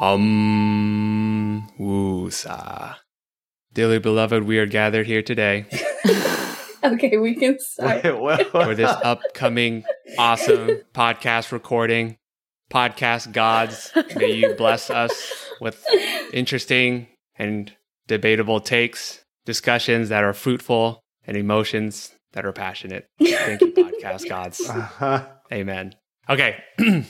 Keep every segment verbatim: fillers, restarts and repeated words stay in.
Um, woosah. Dearly beloved, we are gathered here today. Okay, we can start. Wait, what? For this upcoming awesome podcast recording. Podcast gods, may you bless us with interesting and debatable takes, discussions that are fruitful, and emotions that are passionate. Thank you, podcast gods. Uh-huh. Amen. Okay.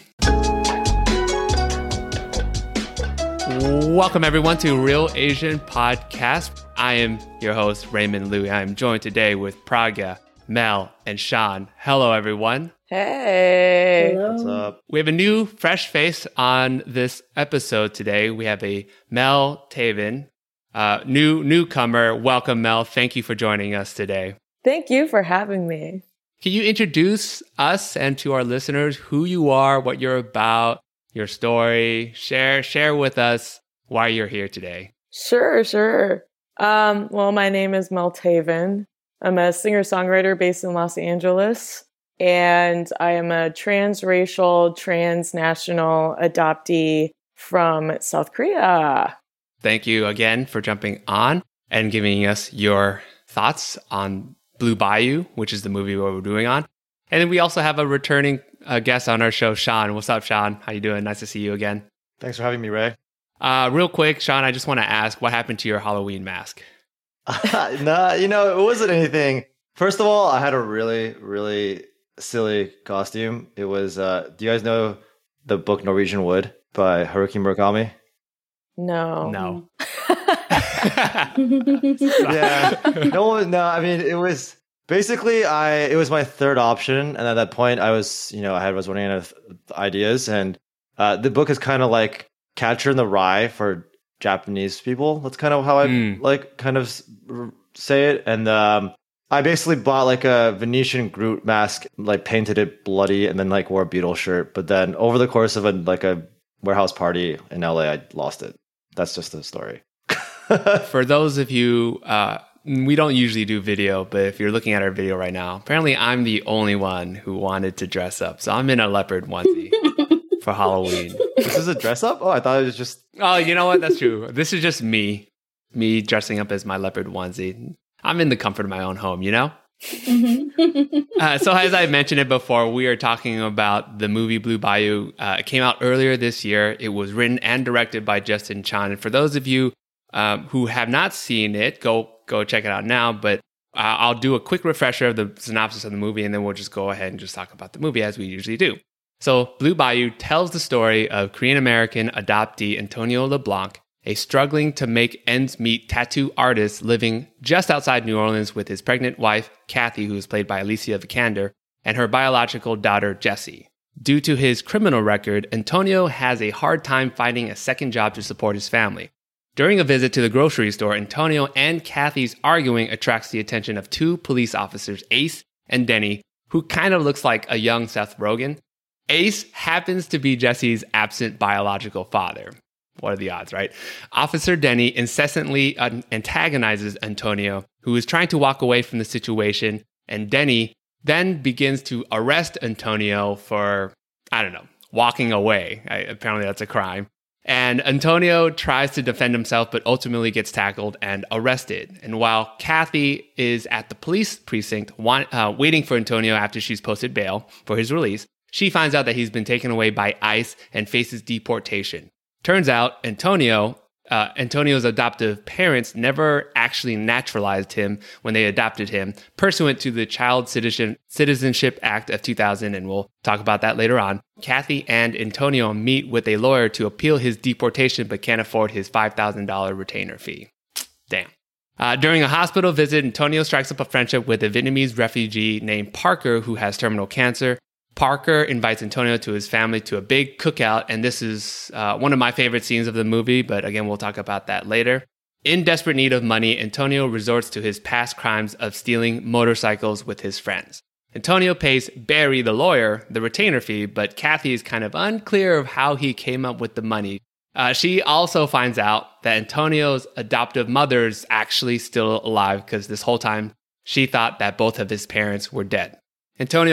Welcome, everyone, to Real Asian Podcast. I am your host, Raymond Liu. I am joined today with Pragya, Mel, and Sean. Hello, everyone. Hey. Hello. What's up? We have a new fresh face on this episode today. We have a Mel Taven, uh, new newcomer. Welcome, Mel. Thank you for joining us today. Thank you for having me. Can you introduce us and to our listeners who you are, what you're about, your story? Share share with us why you're here today. Sure, sure. Um, well, my name is Mel Taven. I'm a singer-songwriter based in Los Angeles, and I am a transracial, transnational adoptee from South Korea. Thank you again for jumping on and giving us your thoughts on Blue Bayou, which is the movie we're doing on. And then we also have a returning uh, guest on our show, Sean. What's up, Sean? How you doing? Nice to see you again. Thanks for having me, Ray. Uh, real quick, Sean, I just want to ask, what happened to your Halloween mask? Nah, you know, it wasn't anything. First of all, I had a really, really silly costume. It was, uh, do you guys know the book Norwegian Wood by Haruki Murakami? No. No. Yeah. No one, no, I mean, it was basically, I, it was my third option. And at that point, I was, you know, I had, was running out of ideas. And uh, the book is kind of like Catcher in the Rye for Japanese people. That's kind of how I Mm. like kind of s- r- say it. And um, I basically bought like a Venetian Groot mask, like painted it bloody, and then like wore a Beatles shirt. But then over the course of a like a warehouse party in L A, I lost it. That's just the story. For those of you, uh, we don't usually do video, but if you're looking at our video right now, apparently I'm the only one who wanted to dress up. So I'm in a leopard onesie for Halloween. This is a dress up? Oh, I thought it was just. Oh, you know what? That's true. This is just me, me dressing up as my leopard onesie. I'm in the comfort of my own home, you know? uh, so as I mentioned it before, we are talking about the movie Blue Bayou. Uh, it came out earlier this year. It was written and directed by Justin Chan. And for those of you um, who have not seen it, go go check it out now. But uh, I'll do a quick refresher of the synopsis of the movie, and then we'll just go ahead and just talk about the movie as we usually do. So Blue Bayou tells the story of Korean-American adoptee Antonio LeBlanc, a struggling to make ends meet tattoo artist living just outside New Orleans with his pregnant wife, Kathy, who is played by Alicia Vikander, and her biological daughter, Jessie. Due to his criminal record, Antonio has a hard time finding a second job to support his family. During a visit to the grocery store, Antonio and Kathy's arguing attracts the attention of two police officers, Ace and Denny, who kind of looks like a young Seth Rogen. Ace happens to be Jessie's absent biological father. What are the odds, right? Officer Denny incessantly antagonizes Antonio, who is trying to walk away from the situation, and Denny then begins to arrest Antonio for, I don't know, walking away. I, apparently that's a crime. And Antonio tries to defend himself, but ultimately gets tackled and arrested. And while Kathy is at the police precinct want, uh, waiting for Antonio after she's posted bail for his release, she finds out that he's been taken away by ICE and faces deportation. Turns out Antonio, uh, Antonio's adoptive parents never actually naturalized him when they adopted him, pursuant to the Child Citizen, Citizenship Act of two thousand, and we'll talk about that later on. Kathy and Antonio meet with a lawyer to appeal his deportation, but can't afford his five thousand dollars retainer fee. Damn. Uh, during a hospital visit, Antonio strikes up a friendship with a Vietnamese refugee named Parker, who has terminal cancer. Parker invites Antonio to his family to a big cookout, and this is uh, one of my favorite scenes of the movie, but again, we'll talk about that later. In desperate need of money, Antonio resorts to his past crimes of stealing motorcycles with his friends. Antonio pays Barry, the lawyer, the retainer fee, but Kathy is kind of unclear of how he came up with the money. Uh, she also finds out that Antonio's adoptive mother is actually still alive because this whole time she thought that both of his parents were dead. Antonio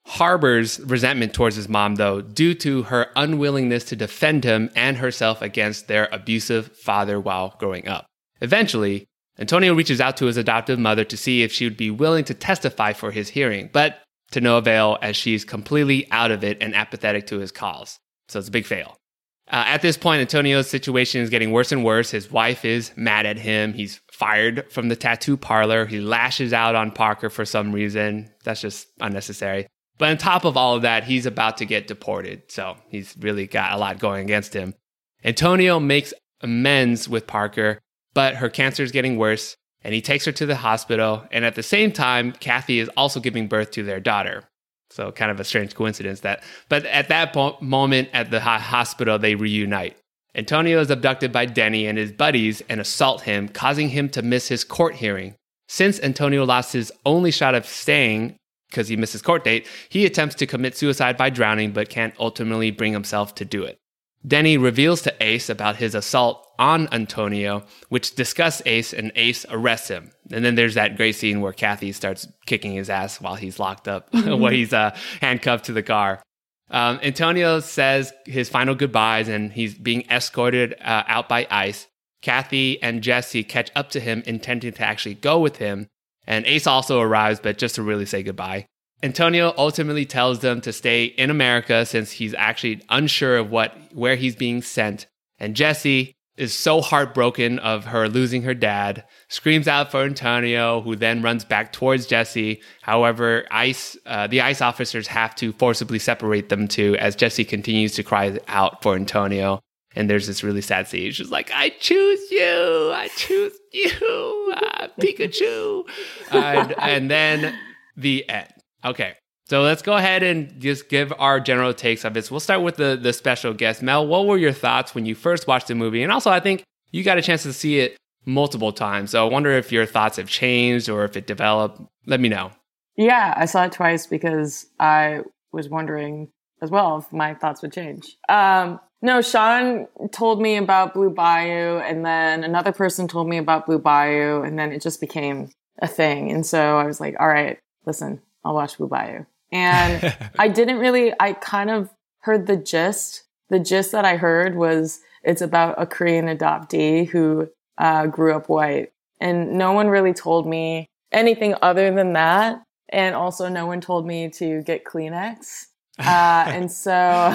harbors resentment towards his mom, though, due to her unwillingness to defend him and herself against their abusive father while growing up. Eventually, Antonio reaches out to his adoptive mother to see if she would be willing to testify for his hearing, but to no avail, as she's completely out of it and apathetic to his calls. So it's a big fail. Uh, at this point, Antonio's situation is getting worse and worse. His wife is mad at him. He's fired from the tattoo parlor. He lashes out on Parker for some reason. That's just unnecessary. But on top of all of that, he's about to get deported. So he's really got a lot going against him. Antonio makes amends with Parker, but her cancer is getting worse, and he takes her to the hospital. And at the same time, Kathy is also giving birth to their daughter. So kind of a strange coincidence that, but at that po- moment at the ho- hospital, they reunite. Antonio is abducted by Denny and his buddies and assault him, causing him to miss his court hearing. Since Antonio lost his only shot of staying because he missed his court date, he attempts to commit suicide by drowning, but can't ultimately bring himself to do it. Denny reveals to Ace about his assault on Antonio, which disgusts Ace, and Ace arrests him. And then there's that great scene where Kathy starts kicking his ass while he's locked up, mm-hmm. while he's uh, handcuffed to the car. Um, Antonio says his final goodbyes, and he's being escorted uh, out by ICE. Kathy and Jesse catch up to him, intending to actually go with him. And Ace also arrives, but just to really say goodbye. Antonio ultimately tells them to stay in America since he's actually unsure of what where he's being sent. And Jesse is so heartbroken of her losing her dad, screams out for Antonio, who then runs back towards Jesse. However, ICE, uh, the ICE officers have to forcibly separate them two as Jesse continues to cry out for Antonio. And there's this really sad scene. She's like, I choose you. I choose you. Uh, Pikachu. and, and then the end. Okay, so let's go ahead and just give our general takes of this. We'll start with the, the special guest. Mel, what were your thoughts when you first watched the movie? And also, I think you got a chance to see it multiple times. So I wonder if your thoughts have changed or if it developed. Let me know. Yeah, I saw it twice because I was wondering as well if my thoughts would change. Um, no, Sean told me about Blue Bayou, and then another person told me about Blue Bayou, and then it just became a thing. And so I was like, all right, listen. I'll watch Blue Bayou. And I didn't really, I kind of heard the gist. The gist that I heard was it's about a Korean adoptee who uh, grew up white. And no one really told me anything other than that. And also no one told me to get Kleenex. Uh, and so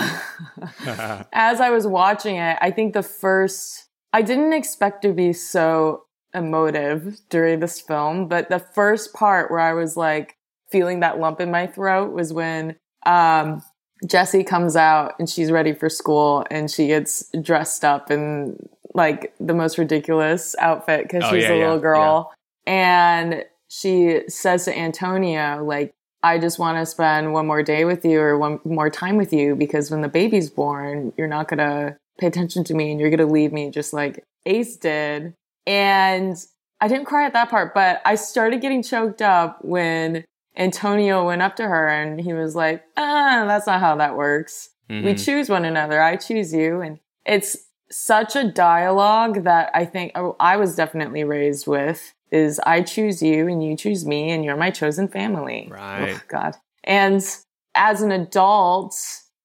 as I was watching it, I think the first, I didn't expect to be so emotive during this film, but the first part where I was like, feeling that lump in my throat was when um, Jessie comes out and she's ready for school and she gets dressed up in like the most ridiculous outfit because oh, she's yeah, a little yeah, girl. Yeah. And she says to Antonio, like, I just want to spend one more day with you or one more time with you because when the baby's born, you're not going to pay attention to me and you're going to leave me just like Ace did. And I didn't cry at that part, but I started getting choked up when Antonio went up to her and he was like, ah, that's not how that works. Mm-hmm. We choose one another. I choose you. And it's such a dialogue that I think oh, I was definitely raised with is I choose you and you choose me and you're my chosen family. Right. Oh, God. And as an adult,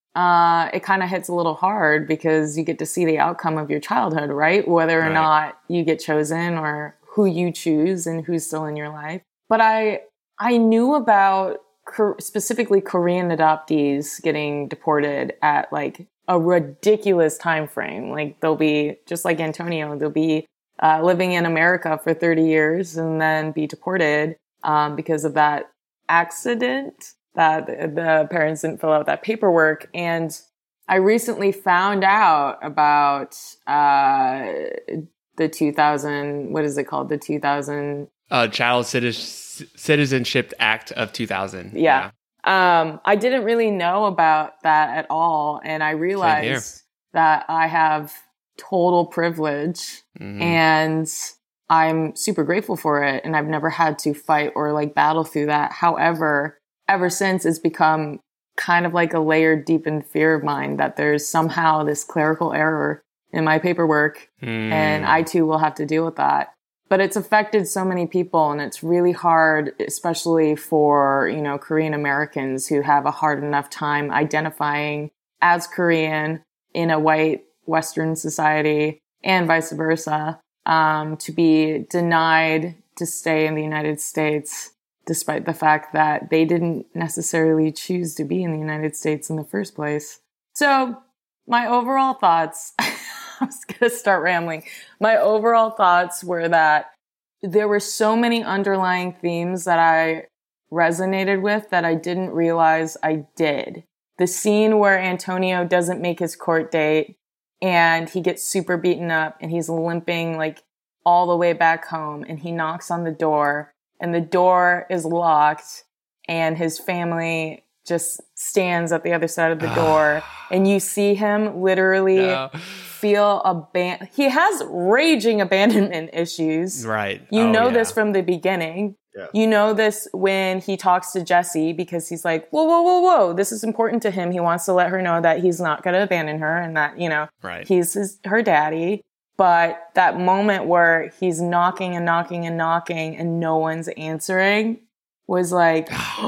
uh, it kind of hits a little hard because you get to see the outcome of your childhood, right? Whether or right. not you get chosen or who you choose and who's still in your life. But I, I knew about specifically Korean adoptees getting deported at like a ridiculous time frame. Like they'll be just like Antonio, they'll be uh, living in America for thirty years and then be deported um, because of that accident that the parents didn't fill out that paperwork. And I recently found out about uh, the two thousand, what is it called? The two thousand Uh, Child Citizenship Act of two thousand. Yeah. yeah. Um, I didn't really know about that at all. And I realized that I have total privilege mm-hmm. and I'm super grateful for it. And I've never had to fight or like battle through that. However, ever since it's become kind of like a layered, deepened fear of mine that there's somehow this clerical error in my paperwork mm. and I too will have to deal with that. but it's affected so many people, and it's really hard, especially for, you know, Korean Americans who have a hard enough time identifying as Korean in a white Western society and vice versa, um, to be denied to stay in the United States, despite the fact that they didn't necessarily choose to be in the United States in the first place. So my overall thoughts, I was going to start rambling. My overall thoughts were that there were so many underlying themes that I resonated with that I didn't realize I did. The scene where Antonio doesn't make his court date and he gets super beaten up and he's limping like all the way back home, and he knocks on the door and the door is locked and his family just stands at the other side of the door, and you see him literally no. feel aban- he has raging abandonment issues. Right. You oh, know yeah. this from the beginning. Yeah. You know this when he talks to Jessie, because he's like, whoa, whoa, whoa, whoa. This is important to him. He wants to let her know that he's not going to abandon her and that, you know, right. he's his, her daddy. But that moment where he's knocking and knocking and knocking and no one's answering was like,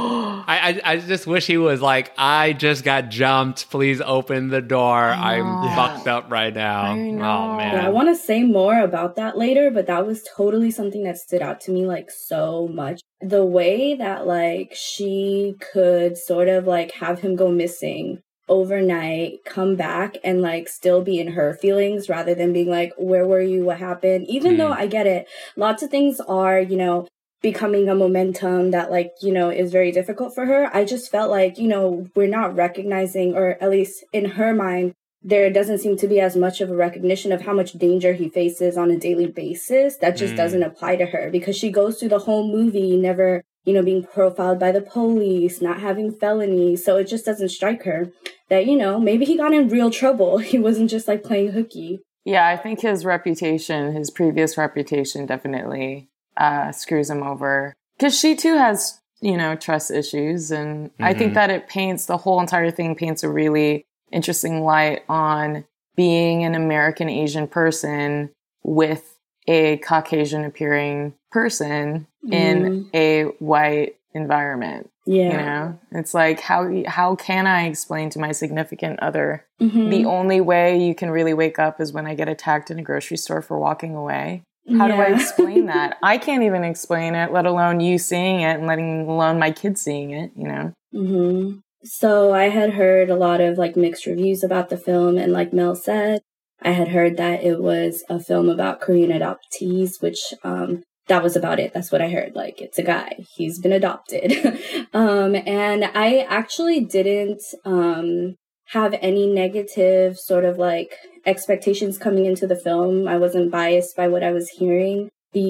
I, I I just wish he was like, I just got jumped. Please open the door. I'm Yeah. fucked up right now. I know. Oh man. Yeah, I want to say more about that later, but that was totally something that stood out to me like so much. The way that like she could sort of like have him go missing overnight, come back and like still be in her feelings rather than being like, where were you? What happened? Even mm. though I get it, lots of things are, you know, becoming a momentum that like, you know, is very difficult for her. I just felt like, you know, we're not recognizing, or at least in her mind, there doesn't seem to be as much of a recognition of how much danger he faces on a daily basis. That just mm. doesn't apply to her, because she goes through the whole movie never, you know, being profiled by the police, not having felonies. So it just doesn't strike her that, you know, maybe he got in real trouble. He wasn't just like playing hooky. Yeah, I think his reputation, his previous reputation definitely uh, screws him over. Because she too has, you know, trust issues. And mm-hmm. I think that it paints, the whole entire thing paints a really interesting light on being an American Asian person with a Caucasian appearing person mm. in a white environment. Yeah. You know, it's like, how, how can I explain to my significant other, mm-hmm. the only way you can really wake up is when I get attacked in a grocery store for walking away? How yeah. do I explain that? I can't even explain it, let alone you seeing it and letting alone my kids seeing it, you know? Mm-hmm. So I had heard a lot of like mixed reviews about the film, and like Mel said, I had heard that it was a film about Korean adoptees, which um, that was about it. That's what I heard. Like, it's a guy. He's been adopted. um, and I actually didn't um, have any negative sort of like expectations coming into the film. I wasn't biased by what I was hearing,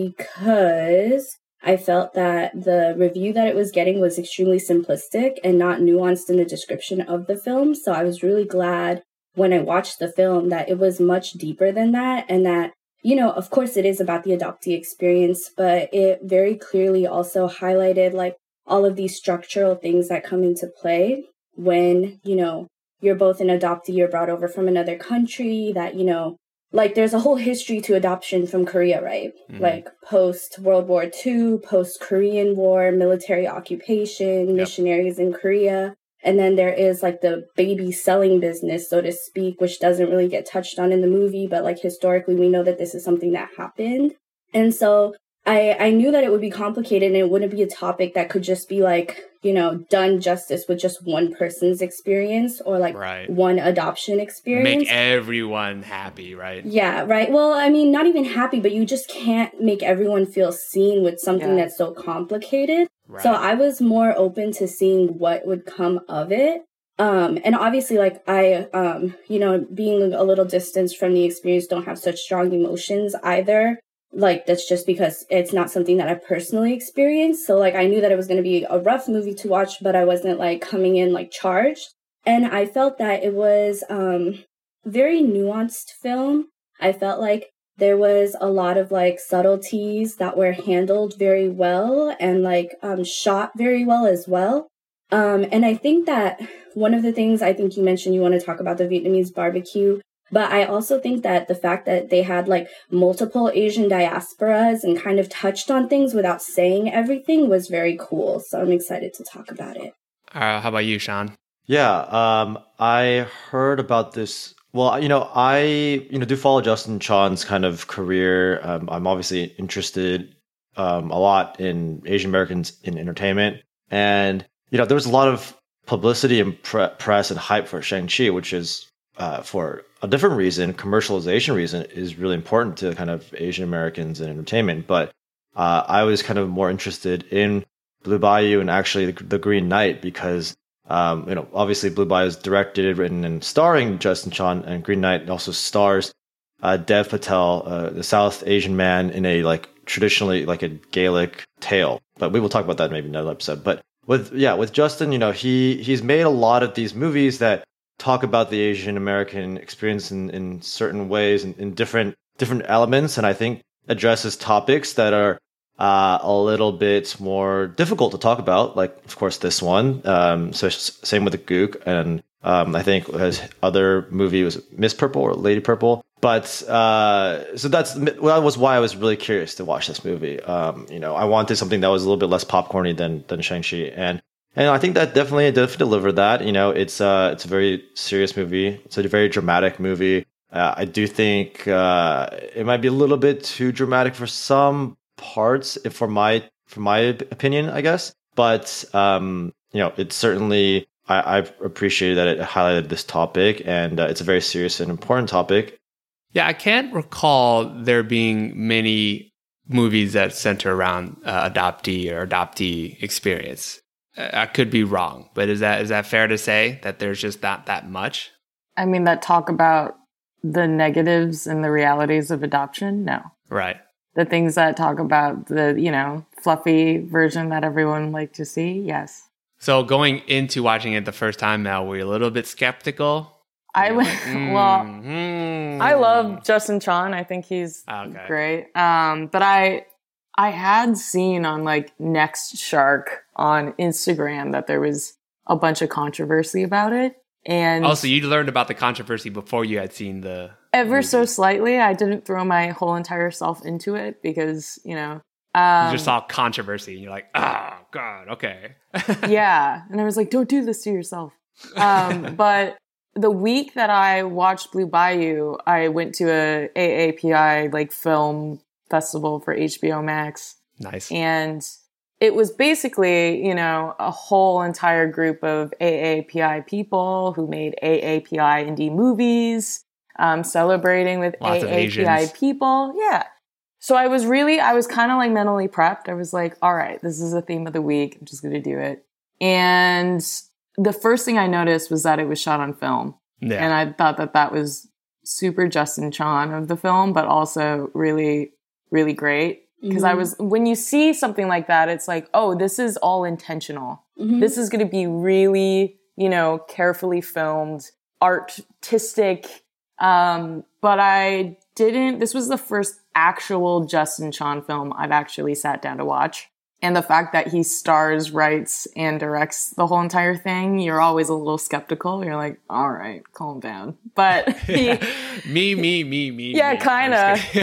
because I felt that the review that it was getting was extremely simplistic and not nuanced in the description of the film. So I was really glad when I watched the film that it was much deeper than that, and that, you know, of course it is about the adoptee experience, but it very clearly also highlighted like all of these structural things that come into play when, you know, you're both an adoptee, you're brought over from another country, that, you know, like there's a whole history to adoption from Korea, right? Mm-hmm. Like post World War Two, post Korean War, military occupation, yep. missionaries in Korea. And then there is like the baby selling business, so to speak, which doesn't really get touched on in the movie, but like historically we know that this is something that happened. And so I, I knew that it would be complicated, and it wouldn't be a topic that could just be like, you know, done justice with just one person's experience or like right. one adoption experience. Make everyone happy, right? Yeah, right. Well, I mean, not even happy, but you just can't make everyone feel seen with something yeah. that's so complicated. Right. So I was more open to seeing what would come of it. Um, and obviously, like I, um, you know, being a little distanced from the experience, don't have such strong emotions either. Like, that's just because it's not something that I personally experienced. So, like, I knew that it was going to be a rough movie to watch, but I wasn't, like, coming in, like, charged. And I felt that it was um very nuanced film. I felt like there was a lot of, like, subtleties that were handled very well and, like, um shot very well as well. Um, and I think that one of the things I think you mentioned, you want to talk about the Vietnamese barbecue. But I also think that the fact that they had like multiple Asian diasporas and kind of touched on things without saying everything was very cool. So I'm excited to talk about it. Uh, how about you, Sean? Yeah, um, I heard about this. Well, you know, I you know do follow Justin Chan's kind of career. Um, I'm obviously interested um, a lot in Asian Americans in entertainment, and you know, there was a lot of publicity and pre- press and hype for Shang-Chi, which is uh, for a different reason, commercialization reason, is really important to kind of Asian Americans in entertainment. But uh, I was kind of more interested in Blue Bayou and actually the, the Green Knight because. Um, you know, obviously Blue Bayou is directed, written, and starring Justin Chan, and Green Knight also stars uh, Dev Patel, uh, the South Asian man in a like traditionally like a Gaelic tale. But we will talk about that maybe in another episode. But with yeah, with Justin, you know, he he's made a lot of these movies that talk about the Asian American experience in, in certain ways and in different different elements, and I think addresses topics that are Uh, a little bit more difficult to talk about, like of course this one. Um, so same with the Gook, and um, I think his other movie was Miss Purple or Lady Purple. But uh, so that's well, that was why I was really curious to watch this movie. Um, you know, I wanted something that was a little bit less popcorny than than Shang-Chi, and and I think that definitely definitely delivered that. You know, it's uh it's a very serious movie. It's a very dramatic movie. Uh, I do think uh, it might be a little bit too dramatic for some parts for my for my opinion, I guess, but um you know, it's certainly I, I've appreciated that it highlighted this topic, and uh, it's a very serious and important topic. Yeah, I can't recall there being many movies that center around uh, adoptee or adoptee experience. I could be wrong, but is that is that fair to say that there's just not that much? I mean, that talk about the negatives and the realities of adoption? No. Right. The things that talk about the, you know, fluffy version that everyone liked to see, yes. So going into watching it the first time, Mel, were you a little bit skeptical? I You're like, mm, well, mm. I love Justin Chan. I think he's Okay. great. Um, but I, I had seen on like Next Shark on Instagram that there was a bunch of controversy about it, and also you learned about the controversy before you had seen the. Ever movie. so slightly. I didn't throw my whole entire self into it because, you know. Um, you just saw controversy and you're like, oh, God, okay. Yeah. And I was like, don't do this to yourself. Um, but the week that I watched Blue Bayou, I went to a A A P I like film festival for H B O Max. Nice. And it was basically, you know, a whole entire group of A A P I people who made A A P I indie movies. Um, celebrating with Lots A A P I people. Yeah. So I was really, I was kind of like mentally prepped. I was like, all right, this is the theme of the week. I'm just going to do it. And the first thing I noticed was that it was shot on film. Yeah. And I thought that that was super Justin Chan of the film, but also really, really great. Because mm-hmm. I was, when you see something like that, it's like, oh, this is all intentional. Mm-hmm. This is going to be really, you know, carefully filmed, artistic. Um, but I didn't, this was the first actual Justin Chan film I've actually sat down to watch. And the fact that he stars, writes, and directs the whole entire thing, you're always a little skeptical. You're like, all right, calm down. But he, me, me, me, me. Yeah, me. kind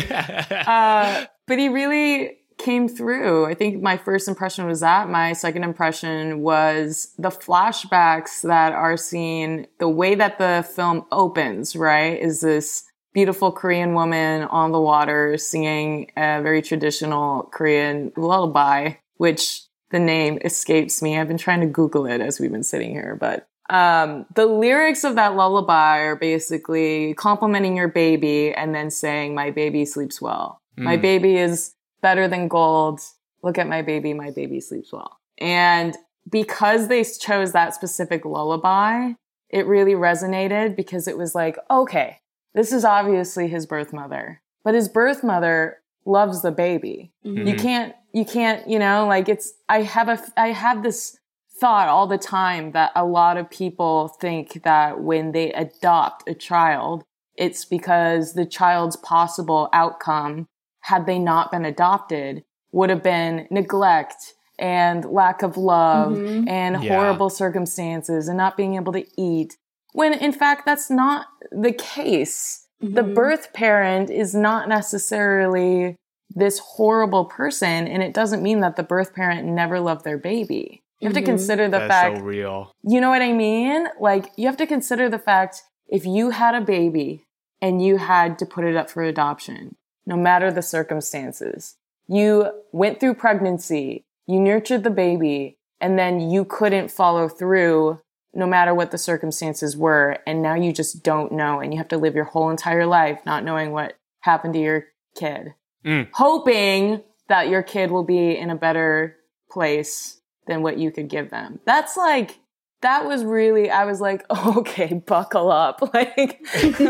of. uh, but he really came through. I think my first impression was that. My second impression was the flashbacks that are seen, the way that the film opens, right, is this beautiful Korean woman on the water singing a very traditional Korean lullaby, which the name escapes me. I've been trying to Google it as we've been sitting here, but um, the lyrics of that lullaby are basically complimenting your baby and then saying, my baby sleeps well. Mm. My baby is better than gold. Look at my baby. My baby sleeps well. And because they chose that specific lullaby, it really resonated because it was like, okay, this is obviously his birth mother, but his birth mother loves the baby. Mm-hmm. You can't, you can't, you know, like it's, I have a, I have this thought all the time that a lot of people think that when they adopt a child, it's because the child's possible outcome, had they not been adopted, would have been neglect and lack of love mm-hmm. and yeah. horrible circumstances and not being able to eat. when in fact that's not the case. Mm-hmm. The birth parent is not necessarily this horrible person, and it doesn't mean that the birth parent never loved their baby. You have mm-hmm. to consider the that's fact... so real. You know what I mean? Like, you have to consider the fact if you had a baby and you had to put it up for adoption, no matter the circumstances, you went through pregnancy, you nurtured the baby, and then you couldn't follow through no matter what the circumstances were, and now you just don't know, and you have to live your whole entire life not knowing what happened to your kid. Mm. Hoping that your kid will be in a better place than what you could give them. That's like, that was really, I was like, oh, okay, buckle up. Like,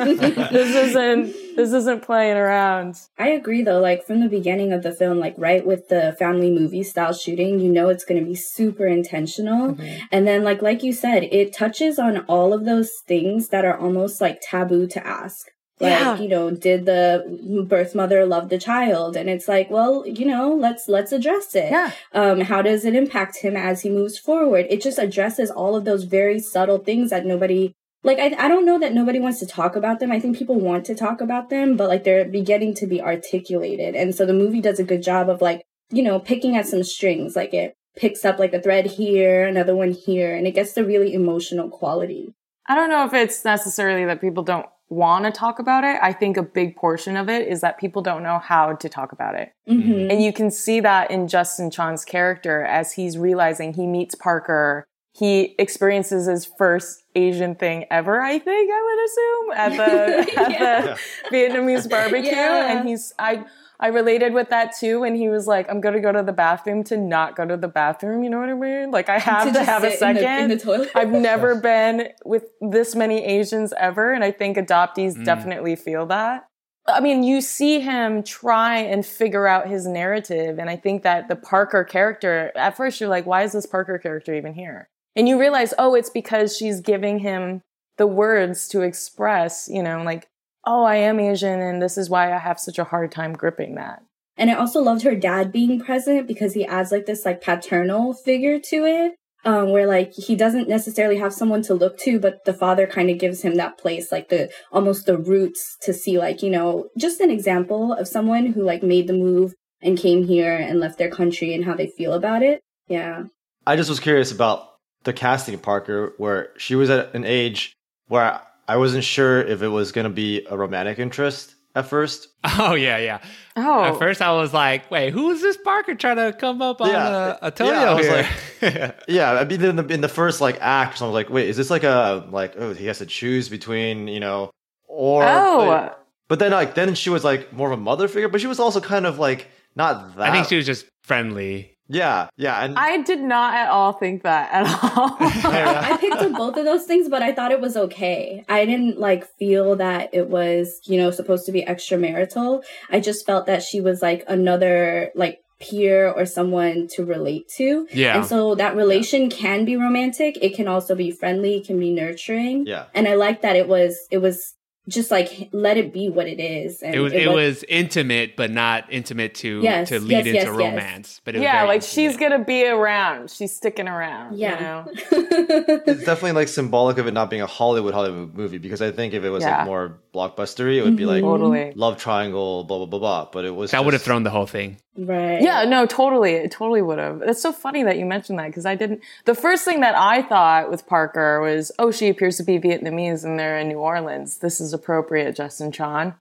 this isn't, this isn't playing around. I agree though, like from the beginning of the film, like right with the family movie style shooting, you know, it's going to be super intentional. Mm-hmm. And then like, like you said, it touches on all of those things that are almost like taboo to ask. Like, yeah. you know, did the birth mother love the child? And it's like, well, you know, let's let's address it. Yeah. Um, how does it impact him as he moves forward? It just addresses all of those very subtle things that nobody, like, I, I don't know that nobody wants to talk about them. I think people want to talk about them, but like they're beginning to be articulated. And so the movie does a good job of like, you know, picking at some strings. Like it picks up like a thread here, another one here, and it gets the really emotional quality. I don't know if it's necessarily that people don't want to talk about it. I think a big portion of it is that people don't know how to talk about it. Mm-hmm. And you can see that in Justin Chon's character as he's realizing he meets Parker. He experiences his first Asian thing ever, I think, I would assume, at the, yeah. at the Vietnamese barbecue. Yeah. And he's, I, I related with that too. And he was like, I'm going to go to the bathroom to not go to the bathroom. You know what I mean? Like I have to, to have a second. In the, in the toilet. I've never been with this many Asians ever. And I think adoptees mm. definitely feel that. I mean, you see him try and figure out his narrative. And I think that the Parker character, at first you're like, why is this Parker character even here? And you realize, oh, it's because she's giving him the words to express, you know, like, oh, I am Asian, and this is why I have such a hard time gripping that. And I also loved her dad being present because he adds like this like paternal figure to it, um, where like he doesn't necessarily have someone to look to, but the father kind of gives him that place, like the almost the roots to see like, you know, just an example of someone who like made the move and came here and left their country and how they feel about it. Yeah. I just was curious about the casting of Parker, where she was at an age where I wasn't sure if it was going to be a romantic interest at first. Oh, yeah, yeah. Oh. At first I was like, wait, who is this Parker trying to come up on yeah. a, a Tonio yeah, I was here? Like, yeah, I mean, in the, in the first like act, I was like, wait, is this like a, like, oh, he has to choose between, you know, or... Oh. Like, but then like, then she was like more of a mother figure, but she was also kind of like, not that... I think she was just friendly. Yeah, yeah. And I did not at all think that at all. I picked up both of those things, but I thought it was okay. I didn't like feel that it was, you know, supposed to be extramarital. I just felt that she was like another like peer or someone to relate to. Yeah. And so that relation yeah. can be romantic. It can also be friendly. It can be nurturing. Yeah. And I like that it was, it was just like let it be what it is. And it was it, it was, was intimate, but not intimate to yes, to lead yes, into yes, romance. Yes. But it was yeah, like intimate. She's gonna be around. She's sticking around. Yeah, you know? It's definitely like symbolic of it not being a Hollywood Hollywood movie, because I think if it was yeah. like more blockbustery, it would be like totally. love triangle, blah blah blah blah. But it was that just... would have thrown the whole thing. Right. Yeah, no, totally. It totally would have. It's so funny that you mentioned that because I didn't. The first thing that I thought with Parker was, oh, she appears to be Vietnamese and they're in New Orleans. This is appropriate, Justin Chon.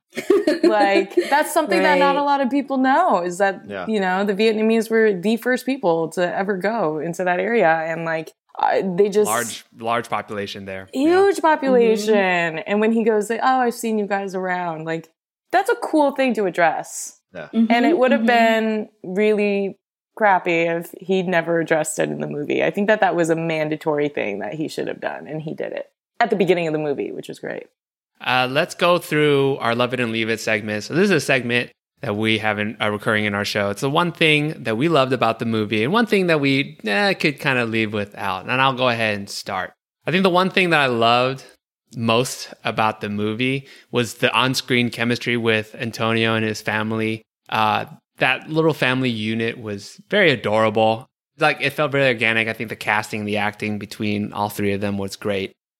Like, that's something right. that not a lot of people know is that, yeah. you know, the Vietnamese were the first people to ever go into that area. And like, uh, they just. Large, large population there. Huge yeah. population. Mm-hmm. And when he goes, like, oh, I've seen you guys around, like, that's a cool thing to address. Yeah. Mm-hmm, and it would have mm-hmm. been really crappy if he'd never addressed it in the movie. I think that that was a mandatory thing that he should have done, and he did it at the beginning of the movie, which was great. Uh, let's go through our Love It and Leave It segment. So this is a segment that we have in, uh, recurring in our show. It's the one thing that we loved about the movie and one thing that we eh, could kind of leave without. And I'll go ahead and start. I think the one thing that I loved most about the movie was the on-screen chemistry with Antonio and his family. Uh, that little family unit was very adorable. Like, it felt very organic. I think the casting, the acting between all three of them was great.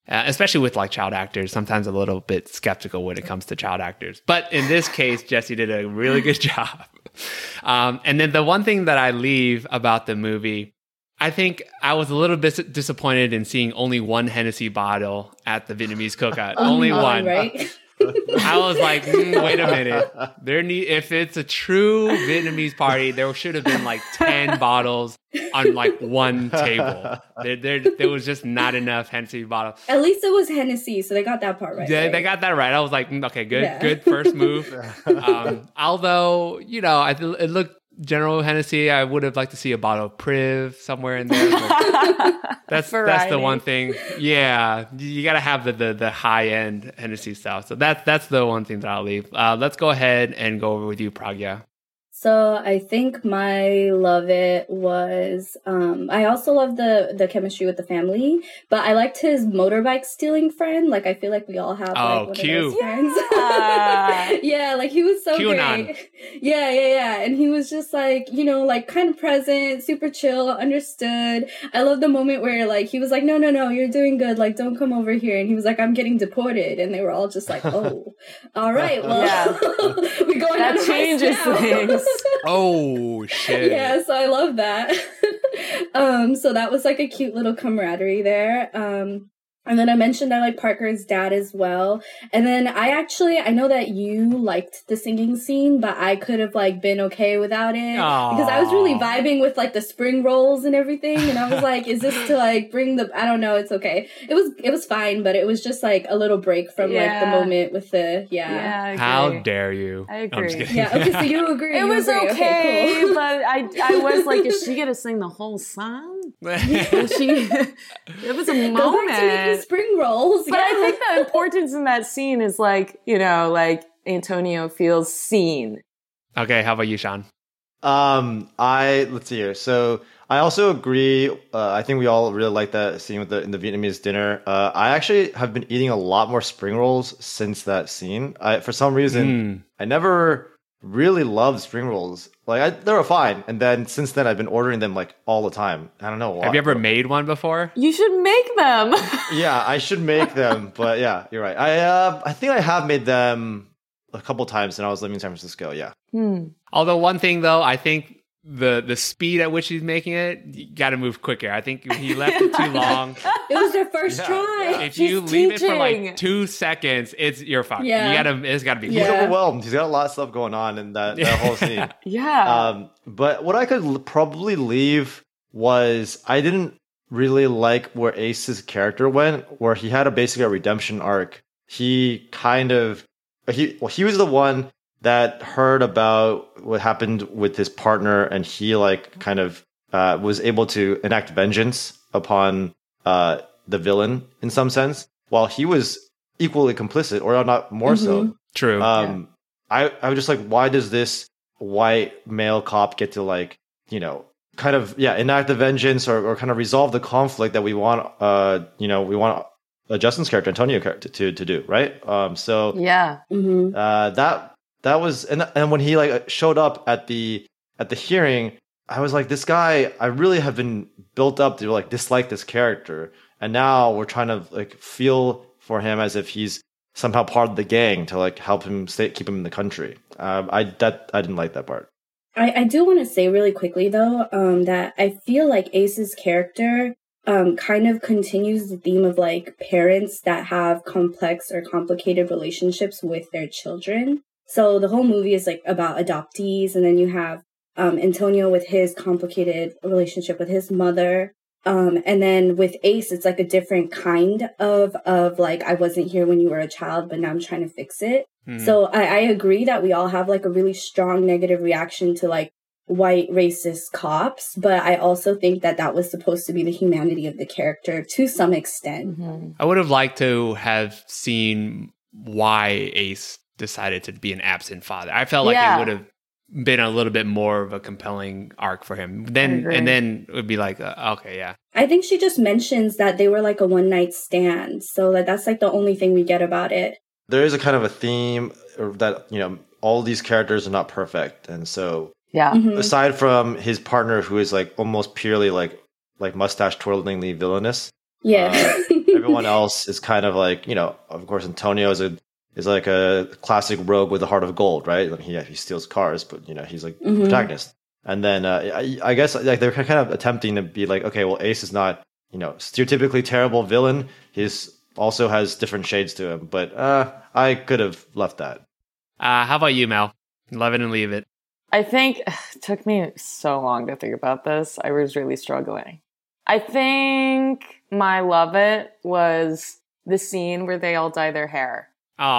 Uh, especially with like child actors, sometimes a little bit skeptical when it comes to child actors. But in this case, Jesse did a really good job. Um, and then the one thing that I leave about the movie, I think I was a little bit disappointed in seeing only one Hennessy bottle at the Vietnamese cookout. only Oh, one. right? I was like, mm, wait a minute. There need if it's a true Vietnamese party, there should have been like ten bottles on like one table. There, there, there was just not enough Hennessy bottles. At least it was Hennessy, so they got that part right. They, right? they got that right. I was like, mm, okay, good, Yeah. good first move. Um, although, you know, I, it looked General Hennessy. I would have liked to see a bottle of Priv somewhere in there. But that's that's the one thing. Yeah, you got to have the, the the high end Hennessy stuff. So that's that's the one thing that I'll leave. Uh, let's go ahead and go over with you, Pragya. So I think my love it was, um, I also love the, the chemistry with the family, but I liked his motorbike stealing friend. Like, I feel like we all have Oh, like one Q. of those friends. Yeah. Yeah, like he was so QAnon. great. Yeah, yeah, yeah. And he was just like, you know, like kind of present, super chill, understood. I love the moment where like, he was like, no, no, no, you're doing good. Like, don't come over here. And he was like, I'm getting deported. And they were all just like, oh, all right, well, Yeah. we're going That on a heist changes now. things. Oh shit! Yeah, so I love that. um, so that was like a cute little camaraderie there. Um, and then I mentioned I like Parker's dad as well. And then I actually, I know that you liked the singing scene, but I could have like been okay without it Aww. because I was really vibing with like the spring rolls and everything. And I was like, is this to like bring the, I don't know, it's okay. It was, it was fine, but it was just like a little break from like the Yeah. moment with the, yeah. Yeah, I agree. How dare you? I No, I'm just agree. kidding. Yeah, okay, so you agree. It you was agree. okay, cool. but I I was like, is she gonna sing the whole song? Was she? It was a Go moment. back to making spring rolls. But I think the importance in that scene is like, you know, like Antonio feels seen. Okay, how about you, Sean? Um, I let's see here. So I also agree. Uh, I think we all really like that scene with the in the Vietnamese dinner. Uh, I actually have been eating a lot more spring rolls since that scene. I for some reason Mm. I never really loved spring rolls. Like I, they were fine, and then since then I've been ordering them like all the time. I don't know why. Have you ever made one before? You should make them. Yeah, I should make them, but yeah, you're right. I uh, I think I have made them a couple times when I was living in San Francisco. Yeah. Hmm. Although one thing though, I think the the speed at which he's making it, you got to move quicker. I think he left it too long. It was their first Yeah, try. yeah. If She's you leave it for teaching. like two seconds, it's you're fucked. Yeah. You gotta, it's gotta be. He's Yeah. overwhelmed. He's got a lot of stuff going on in that, that whole scene. Yeah. Um, but what I could l- probably leave was I didn't really like where Ace's character went, where he had a basically a redemption arc. He kind of he well, he was the one that heard about what happened with his partner, and he like kind of uh, was able to enact vengeance upon uh, the villain in some sense, while he was equally complicit, or not more so. Mhm. True. Um, I, I was just like, why does this white male cop get to like, you know, kind of, yeah, enact the vengeance or, or kind of resolve the conflict that we want, uh, you know, we want uh, Justin's character, Antonio character to, to do. Right. Um, so, yeah. Mm-hmm. uh, that, that was, and, and when he like showed up at the, at the hearing, I was like, this guy, I really have been built up to like dislike this character. And now we're trying to like feel for him as if he's somehow part of the gang to like help him stay, keep him in the country. Um, I that I didn't like that part. I, I do want to say really quickly though, um, that I feel like Ace's character um kind of continues the theme of like parents that have complex or complicated relationships with their children. So the whole movie is like about adoptees, and then you have um Antonio with his complicated relationship with his mother. Um, and then with Ace, it's like a different kind of, of like, I wasn't here when you were a child, but now I'm trying to fix it. Mm. So I, I agree that we all have like a really strong negative reaction to like white racist cops. But I also think that that was supposed to be the humanity of the character to some extent. Mm-hmm. I would have liked to have seen why Ace decided to be an absent father. I felt like Yeah. it would have been a little bit more of a compelling arc for him. Then agree. and then it would be like, uh, okay, yeah. I think she just mentions that they were like a one night stand. So that that's like the only thing we get about it. There is a kind of a theme that, you know, all these characters are not perfect, and so Yeah. Mhm. aside from his partner, who is like almost purely like like mustache twirlingly villainous, Yeah. uh, everyone everyone else is kind of like, you know, of course, Antonio is a is like a classic rogue with a heart of gold, right? Like he he steals cars, but you know, he's like mm-hmm. the protagonist. And then uh, I, I guess like they're kind of attempting to be like, okay, well, Ace is not, you know, stereotypically terrible villain. He's also has different shades to him, but uh, I could have left that. Uh, how about you, Mel? Love it and leave it. I think it took me so long to think about this. I was really struggling. I think my love it was the scene where they all dye their hair.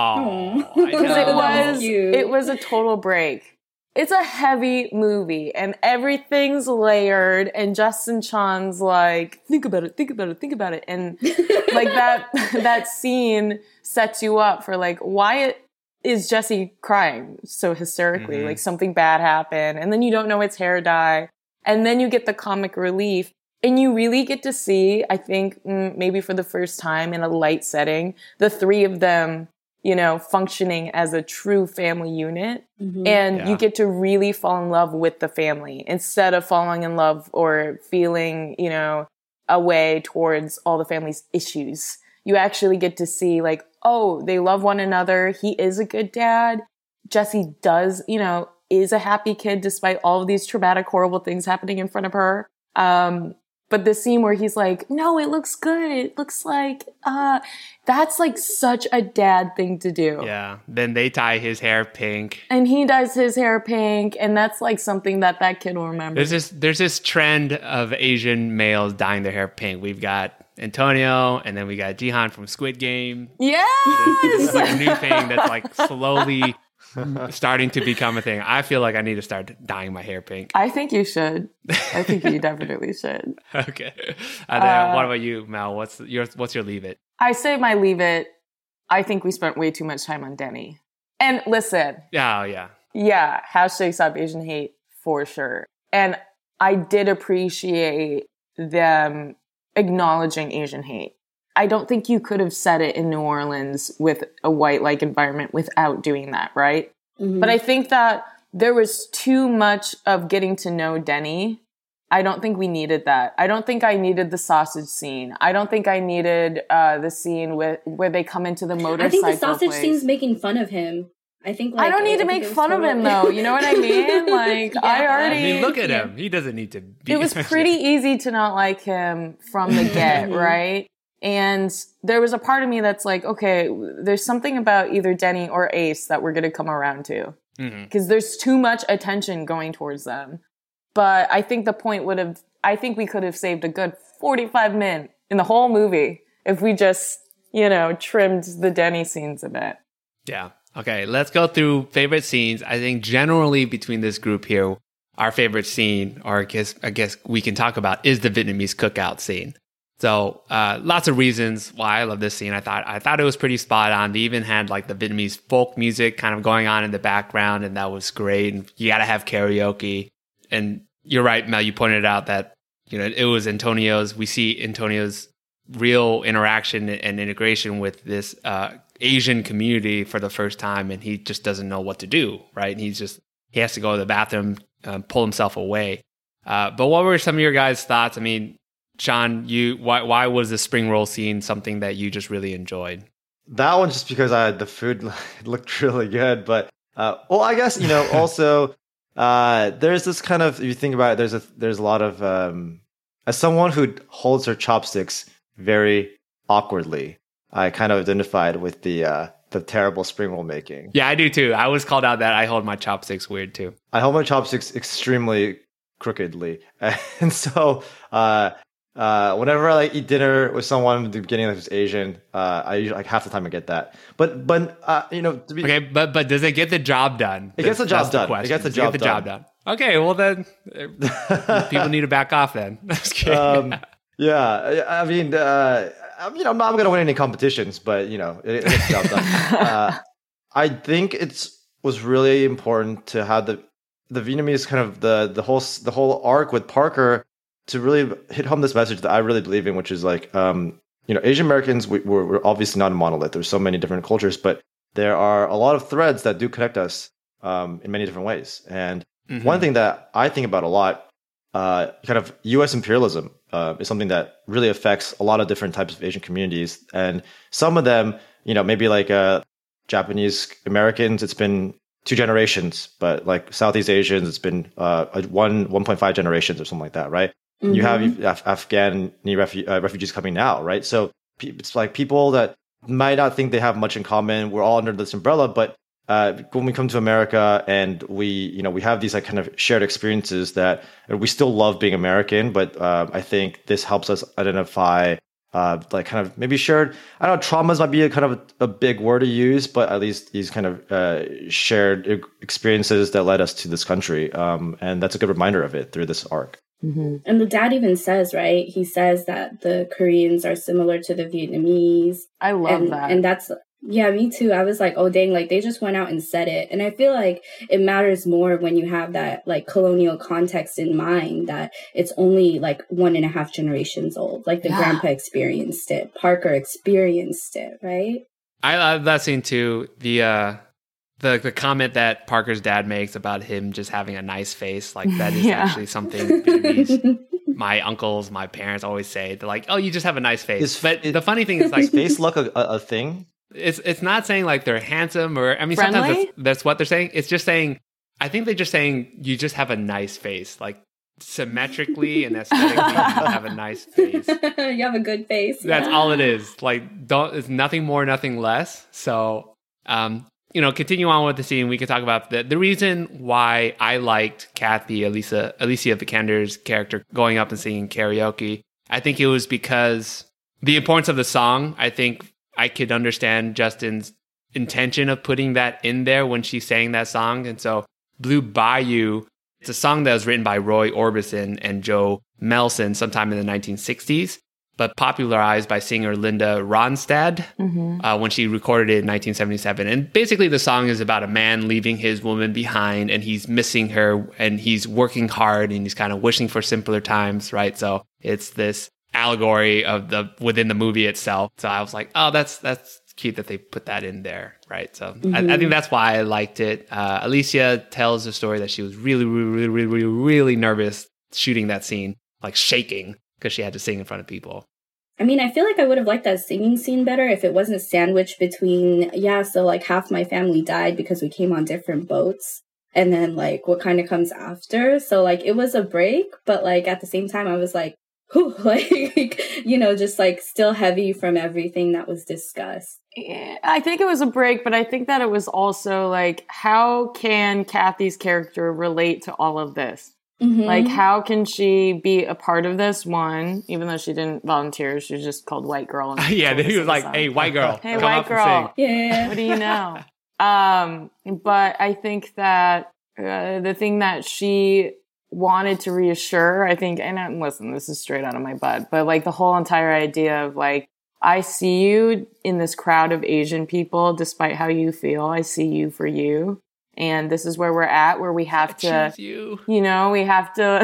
Oh, because it was it was a total break. It's a heavy movie and everything's layered, and Justin Chan's like, think about it, think about it, think about it, and like that that scene sets you up for like, why is Jesse crying so hysterically? Mm-hmm. Like something bad happened, and then you don't know it's hair dye, and then you get the comic relief. And you really get to see, I think, maybe for the first time in a light setting, the three of them, you know, functioning as a true family unit. Mm-hmm. And yeah. you get to really fall in love with the family instead of falling in love or feeling, you know, a way towards all the family's issues. You actually get to see like, oh, they love one another. He is a good dad. Jesse does, you know, is a happy kid despite all of these traumatic, horrible things happening in front of her. Um, But the scene where he's like, no, it looks good. It looks like, uh, that's like such a dad thing to do. Yeah. Then they tie his hair pink. And he dyes his hair pink. And that's like something that that kid will remember. There's this, there's this trend of Asian males dyeing their hair pink. We've got Antonio, and then we got Jihan from Squid Game. Yes! This is like a new thing that's like slowly starting to become a thing. I feel like I need to start dyeing my hair pink. I think you should. I think you definitely should. Okay. And then uh, what about you, Mel? What's your what's your leave it? I say my leave it. I think we spent way too much time on Denny. And listen. Oh, yeah. Yeah. Hashtag Stop Asian Hate for sure. And I did appreciate them acknowledging Asian hate. I don't think you could have said it in New Orleans with a white-like environment without doing that, right? Mm-hmm. But I think that there was too much of getting to know Denny. I don't think we needed that. I don't think I needed the sausage scene. I don't think I needed uh, the scene with, where they come into the motorcycle I think the sausage place. scene's making fun of him. I think like, I don't need I, to I make fun totally... of him, though. You know what I mean? Like, yeah. I already... I mean, look at yeah. him. He doesn't need to be... It was pretty easy to not like him from the get, right? And there was a part of me that's like, okay, there's something about either Denny or Ace that we're going to come around to. Because mm-hmm. there's too much attention going towards them. But I think the point would have, I think we could have saved a good forty-five minutes in the whole movie if we just, you know, trimmed the Denny scenes a bit. Yeah. Okay, let's go through favorite scenes. I think generally between this group here, our favorite scene, or I guess, I guess we can talk about, is the Vietnamese cookout scene. So uh, lots of reasons why I love this scene. I thought I thought it was pretty spot on. They even had like the Vietnamese folk music kind of going on in the background, and that was great. And you got to have karaoke. And you're right, Mel. You pointed out that you know it was Antonio's. We see Antonio's real interaction and integration with this uh, Asian community for the first time, and he just doesn't know what to do. Right? And he's just he has to go to the bathroom, um, pull himself away. Uh, but what were some of your guys' thoughts? I mean. Sean, you why why was the spring roll scene something that you just really enjoyed? That one just because I the food looked really good, but uh, well, I guess you know also uh, there's this kind of if you think about it, there's a there's a lot of um, as someone who holds her chopsticks very awkwardly, I kind of identified with the uh, the terrible spring roll making. Yeah, I do too. I was called out that I hold my chopsticks weird too. I hold my chopsticks extremely crookedly, and so. Uh, Uh, whenever I like eat dinner with someone at the beginning that was Asian, uh, I usually like half the time I get that. But but uh, you know, to be okay, but but does it get the job done? It gets the job done. It gets the job, get the done. job done. Okay, well then, people need to back off then. um, yeah, I mean, uh, you know, I'm not going to win any competitions, but you know, it, it gets the job done. uh, I think it's was really important to have the the Vietnamese kind of the the whole the whole arc with Parker. To really hit home this message that I really believe in, which is like, um, you know, Asian Americans, we, we're, we're obviously not a monolith. There's so many different cultures, but there are a lot of threads that do connect us um, in many different ways. And mm-hmm. one thing that I think about a lot, uh, kind of U S imperialism uh, is something that really affects a lot of different types of Asian communities. And some of them, you know, maybe like uh, Japanese Americans, it's been two generations, but like Southeast Asians, it's been uh, one, one point five generations or something like that, right? Mm-hmm. You have Af- Afghani refu- uh, refugees coming now, right? So it's like people that might not think they have much in common. We're all under this umbrella, but uh, when we come to America and we, you know, we have these like kind of shared experiences that we still love being American, but uh, I think this helps us identify uh, like kind of maybe shared, I don't know, traumas might be a kind of a, a big word to use, but at least these kind of uh, shared experiences that led us to this country. Um, and that's a good reminder of it through this arc. Mm-hmm. And the dad even says, right? He says that the Koreans are similar to the Vietnamese. I love and, that. And that's, yeah, me too. I was like, oh, dang, like they just went out and said it. And I feel like it matters more when you have that like colonial context in mind, that it's only like one and a half generations old. Like the yeah. grandpa experienced it. Parker experienced it, right? I love that scene too. The, uh, The the comment that Parker's dad makes about him just having a nice face, like that is yeah. actually something Vietnamese, my uncles, my parents always say. They're like, oh, you just have a nice face. Is, but it, the funny thing is like... Is face look a, a thing? It's it's not saying like they're handsome or... I mean, Friendly? sometimes that's, that's what they're saying. It's just saying... I think they're just saying you just have a nice face. Like symmetrically and aesthetically, you have a nice face. You have a good face. That's yeah. all it is. Like, don't... It's nothing more, nothing less. So... um. You know, continue on with the scene. We could talk about the the reason why I liked Kathy, Alicia, Alicia Vikander's character going up and singing karaoke. I think it was because the importance of the song. I think I could understand Justin's intention of putting that in there when she sang that song. And so Blue Bayou, it's a song that was written by Roy Orbison and Joe Melson sometime in the nineteen sixties. But popularized by singer Linda Ronstadt mm-hmm. uh, when she recorded it in nineteen seventy-seven. And basically the song is about a man leaving his woman behind and he's missing her and he's working hard and he's kind of wishing for simpler times, right? So it's this allegory of the within the movie itself. So I was like, oh, that's that's cute that they put that in there, right? So mm-hmm. I, I think that's why I liked it. Uh, Alicia tells the story that she was really, really, really, really, really nervous shooting that scene, like shaking, because she had to sing in front of people. I mean, I feel like I would have liked that singing scene better if it wasn't sandwiched between, yeah, so like half my family died because we came on different boats. And then like what kind of comes after. So like it was a break, but like at the same time, I was like, whew, like, you know, just like still heavy from everything that was discussed. Yeah, I think it was a break, but I think that it was also like, how can Kathy's character relate to all of this? Mm-hmm. Like, how can she be a part of this one, even though she didn't volunteer? She was just called white girl. And yeah, he was like, hey, white girl. Hey, white girl. Yeah. What do you know? um, but I think that uh, the thing that she wanted to reassure, I think, and uh, listen, this is straight out of my butt, but like the whole entire idea of like, I see you in this crowd of Asian people, despite how you feel, I see you for you. And this is where we're at, where we have to, you. you know, we have to,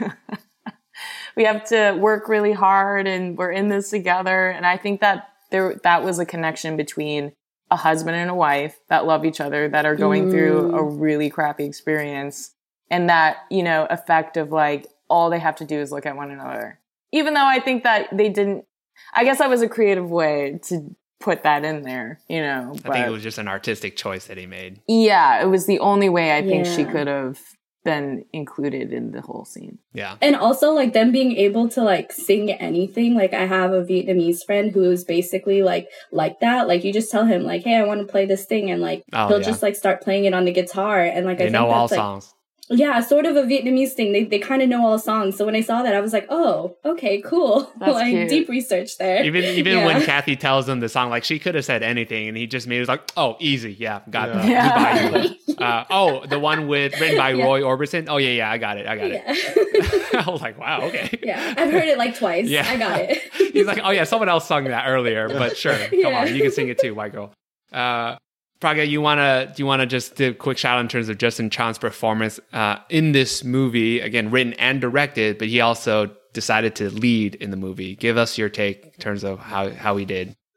we have to work really hard and we're in this together. And I think that there, that was a connection between a husband and a wife that love each other, that are going mm. through a really crappy experience. And that, you know, effect of like, all they have to do is look at one another. Even though I think that they didn't, I guess that was a creative way to put that in there, you know. But I think it was just an artistic choice that he made. Yeah, it was the only way I think yeah. she could have been included in the whole scene. Yeah. And also like them being able to like sing anything. Like I have a Vietnamese friend who's basically like like that. Like you just tell him like, hey, I want to play this thing, and like oh, he'll yeah. just like start playing it on the guitar, and like they I think know that's, all like, songs. Yeah, sort of a Vietnamese thing. They they kind of know all songs. So when I saw that, I was like, oh, okay, cool. like cute. Deep research there. Even even yeah. when Kathy tells him the song, like she could have said anything, and he just made it was like, oh, easy, yeah, got yeah. that. Yeah. uh, oh, the one with written by yeah. Roy Orbison. Oh yeah, yeah, I got it, I got yeah. it. I was like, wow, okay. Yeah, I've heard it like twice. Yeah. I got it. He's like, oh yeah, someone else sung that earlier, but sure, come yeah. on, you can sing it too, white girl. Uh, Praga, you wanna do you wanna just do a quick shout out in terms of Justin Chon's performance uh, in this movie? Again, written and directed, but he also decided to lead in the movie. Give us your take in terms of how how he did.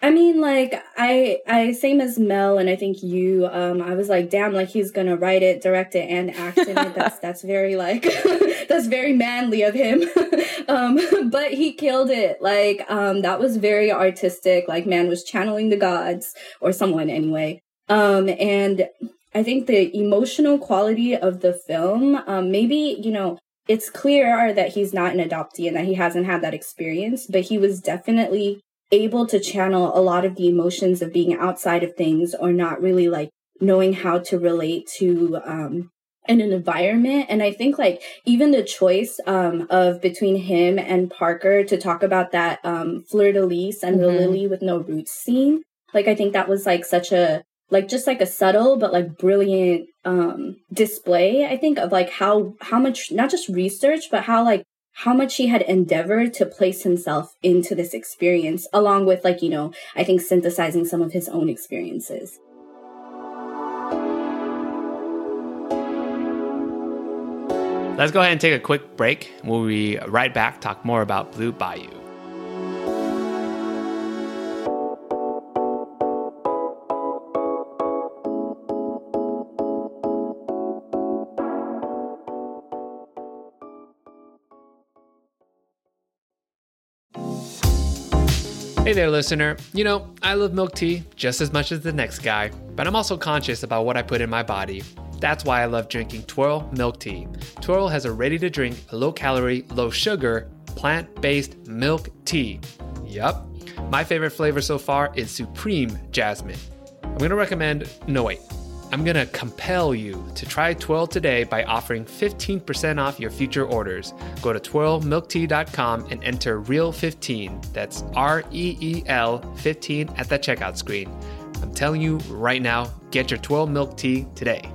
I mean, like, I, I, same as Mel, and I think you, um, I was like, damn, like, he's gonna write it, direct it, and act in it. That's, that's very, like, that's very manly of him. um, but he killed it. Like, um, that was very artistic. Like, man was channeling the gods, or someone anyway. Um, and I think the emotional quality of the film, um, maybe, you know, it's clear that he's not an adoptee and that he hasn't had that experience, but he was definitely able to channel a lot of the emotions of being outside of things or not really like knowing how to relate to um in an environment. And I think like even the choice um of between him and Parker to talk about that um fleur-de-lis and mm-hmm. the lily with no roots scene, like I think that was like such a like just like a subtle but like brilliant um display, I think, of like how how much not just research but how like how much he had endeavored to place himself into this experience, along with, like, you know, I think synthesizing some of his own experiences. Let's go ahead and take a quick break. We'll be right back, talk more about Blue Bayou. Hey there, listener. You know, I love milk tea just as much as the next guy, but I'm also conscious about what I put in my body. That's why I love drinking Twirl milk tea. Twirl has a ready-to-drink, low-calorie, low-sugar, plant-based milk tea. Yup. My favorite flavor so far is Supreme Jasmine. I'm going to recommend, no wait, I'm going to compel you to try Twirl today by offering fifteen percent off your future orders. Go to twirl milk tea dot com and enter real fifteen. That's R E E L fifteen at the checkout screen. I'm telling you right now, get your Twirl milk tea today.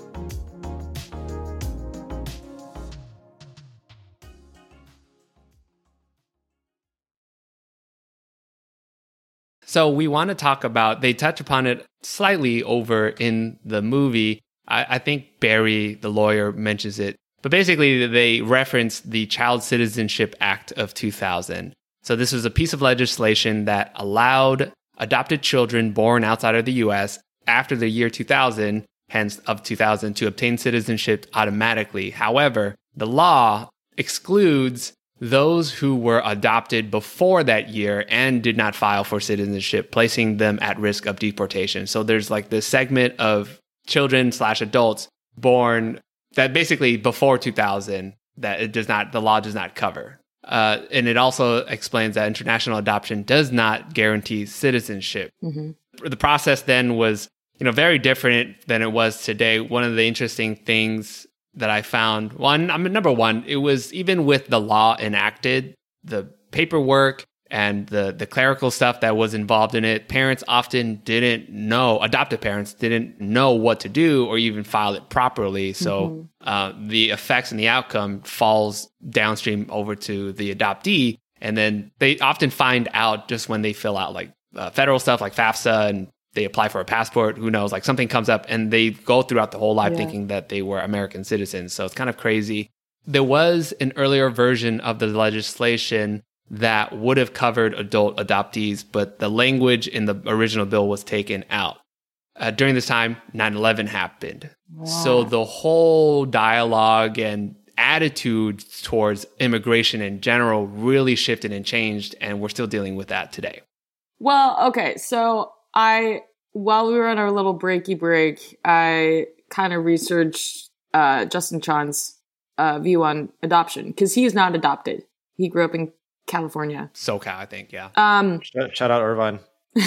So we want to talk about, they touch upon it slightly over in the movie. I, I think Barry, the lawyer, mentions it. But basically, they reference the Child Citizenship Act of two thousand. So this was a piece of legislation that allowed adopted children born outside of the U S after the year two thousand, hence of two thousand, to obtain citizenship automatically. However, the law excludes those who were adopted before that year and did not file for citizenship, placing them at risk of deportation. So there's like this segment of children slash adults born that basically before two thousand that it does not, the law does not cover. Uh, and it also explains that international adoption does not guarantee citizenship. Mm-hmm. The process then was, you know, very different than it was today. One of the interesting things that I found, one, I mean, number one, it was even with the law enacted, the paperwork and the, the clerical stuff that was involved in it, parents often didn't know, adoptive parents didn't know what to do or even file it properly. So mm-hmm. uh, the effects and the outcome falls downstream over to the adoptee. And then they often find out just when they fill out like uh, federal stuff like FAFSA and they apply for a passport, who knows, like something comes up and they go throughout the whole life yeah. thinking that they were American citizens. So it's kind of crazy. There was an earlier version of the legislation that would have covered adult adoptees, but the language in the original bill was taken out. Uh, during this time, nine eleven happened. Wow. So the whole dialogue and attitude towards immigration in general really shifted and changed, and we're still dealing with that today. Well, okay, so I, while we were on our little breaky break, I kind of researched uh, Justin Chan's uh, view on adoption, because he's not adopted. He grew up in California. SoCal, I think, yeah. Um, shout, shout out Irvine.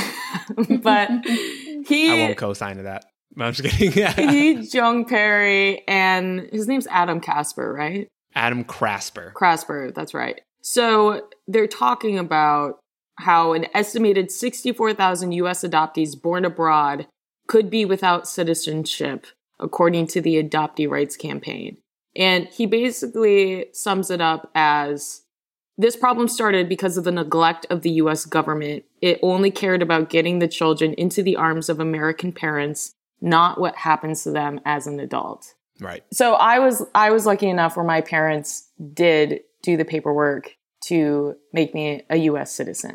But he... I won't co-sign to that. No, I'm just kidding. He, Jung Perry, and his name's Adam Casper, right? Adam Crasper. Crasper, that's right. So they're talking about how an estimated sixty-four thousand U S adoptees born abroad could be without citizenship, according to the Adoptee Rights Campaign. And he basically sums it up as, this problem started because of the neglect of the U S government. It only cared about getting the children into the arms of American parents, not what happens to them as an adult. Right. So I was I was lucky enough where my parents did do the paperwork to make me a U S citizen.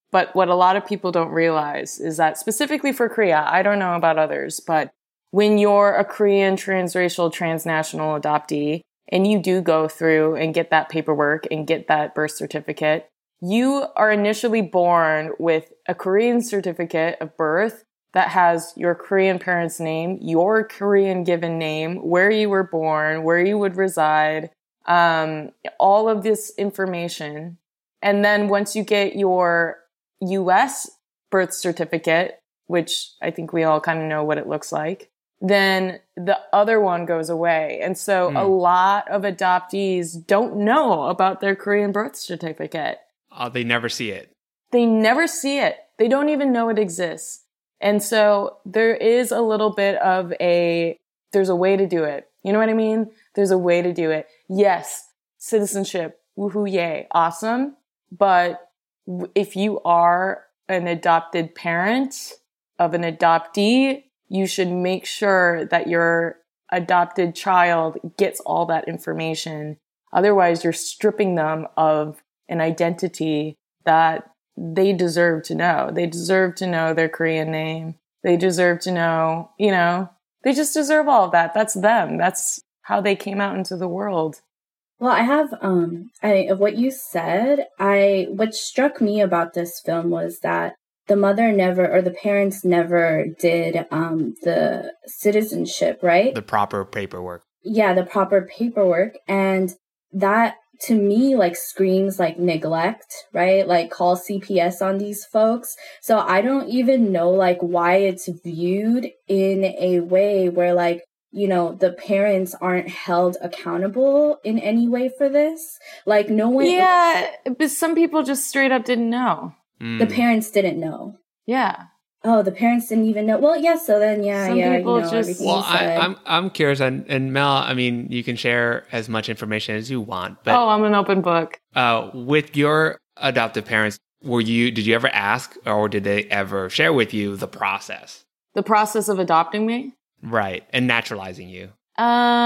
But what a lot of people don't realize is that specifically for Korea, I don't know about others, but when you're a Korean transracial, transnational adoptee, and you do go through and get that paperwork and get that birth certificate, you are initially born with a Korean certificate of birth that has your Korean parents' name, your Korean given name, where you were born, where you would reside, um, all of this information. And then once you get your U S birth certificate, which I think we all kind of know what it looks like, then the other one goes away. And so mm. a lot of adoptees don't know about their Korean birth certificate. Oh, they never see it. They never see it. They don't even know it exists. And so there is a little bit of a, there's a way to do it. You know what I mean? There's a way to do it. Yes, citizenship, woohoo, yay, awesome. But if you are an adopted parent of an adoptee, you should make sure that your adopted child gets all that information. Otherwise, you're stripping them of an identity that they deserve to know. They deserve to know their Korean name. They deserve to know, you know, they just deserve all of that. That's them. That's how they came out into the world. Well, I have, um, I, of what you said, I, what struck me about this film was that the mother never, or the parents never did, um, the citizenship, right? The proper paperwork. Yeah, the proper paperwork. And that, to me, like, screams like neglect, right? Like, call C P S on these folks. So I don't even know, like, why it's viewed in a way where, like, you know, the parents aren't held accountable in any way for this. Like, no one... Yeah, but some people just straight up didn't know. Mm. The parents didn't know. Yeah. Oh, the parents didn't even know. Well, yeah, so then, yeah, Some yeah, people you know, just- everything Well, you I, said. I'm I'm curious, and, and Mel, I mean, you can share as much information as you want, but Oh, I'm an open book. uh, with your adoptive parents, were you did you ever ask, or did they ever share with you the process? The process of adopting me? Right, and naturalizing you. Uh,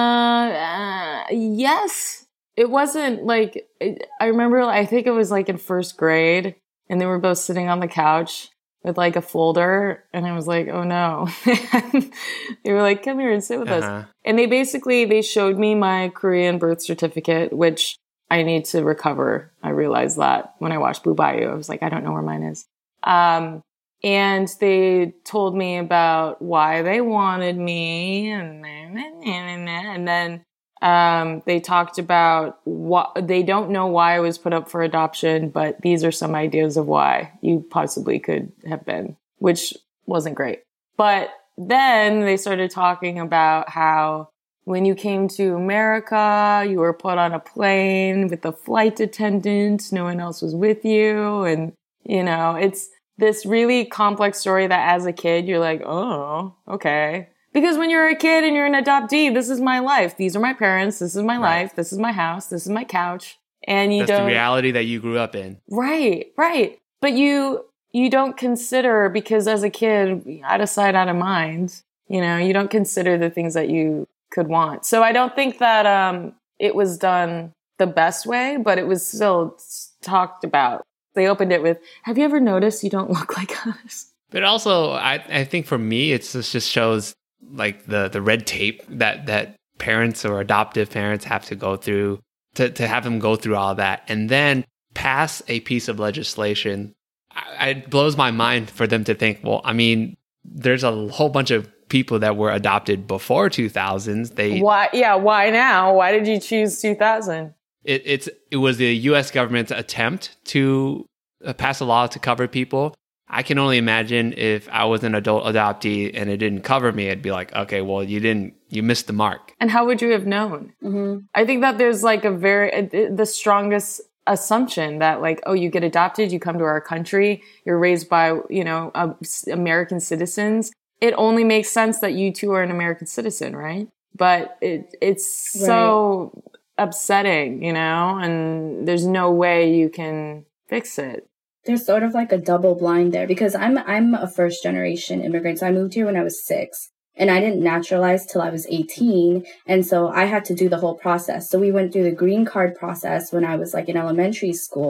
uh yes. It wasn't like, it, I remember, I think it was like in first grade, and they were both sitting on the couch with like a folder, and I was like, oh no. They were like, come here and sit with Uh-huh. us. And they basically, they showed me my Korean birth certificate, which I need to recover. I realized that when I watched Blue Bayou. I was like, I don't know where mine is. Um, and they told me about why they wanted me, and and then um, they talked about what they don't know why I was put up for adoption, but these are some ideas of why you possibly could have been, which wasn't great. But then they started talking about how when you came to America, you were put on a plane with a flight attendant, no one else was with you, and you know, it's this really complex story that as a kid, you're like, oh, okay. Because when you're a kid and you're an adoptee, this is my life. These are my parents. This is my Right. life. This is my house. This is my couch. And you That's don't... the reality that you grew up in. Right, right. But you you don't consider, because as a kid, out of sight, out of mind, you know, you don't consider the things that you could want. So I don't think that um, it was done the best way, but it was still talked about. They opened it with, have you ever noticed you don't look like us? But also, I, I think for me, it's this just shows like the, the red tape that, that parents or adoptive parents have to go through to, to have them go through all that and then pass a piece of legislation. I, it blows my mind for them to think, well, I mean, there's a whole bunch of people that were adopted before two thousands. They Why? Yeah, why now? Why did you choose two thousand? It, it's it was the U S government's attempt to uh, pass a law to cover people. I can only imagine if I was an adult adoptee and it didn't cover me, I'd be like, okay, well, you didn't, you missed the mark. And how would you have known? Mm-hmm. I think that there's like a very, the strongest assumption that like, oh, you get adopted, you come to our country, you're raised by, you know, uh, American citizens. It only makes sense that you too are an American citizen, right? But it it's Right. so upsetting, you know, and there's no way you can fix it. There's sort of like a double blind there because I'm I'm a first generation immigrant. So I moved here when I was six and I didn't naturalize till I was eighteen. And so I had to do the whole process. So we went through the green card process when I was like in elementary school.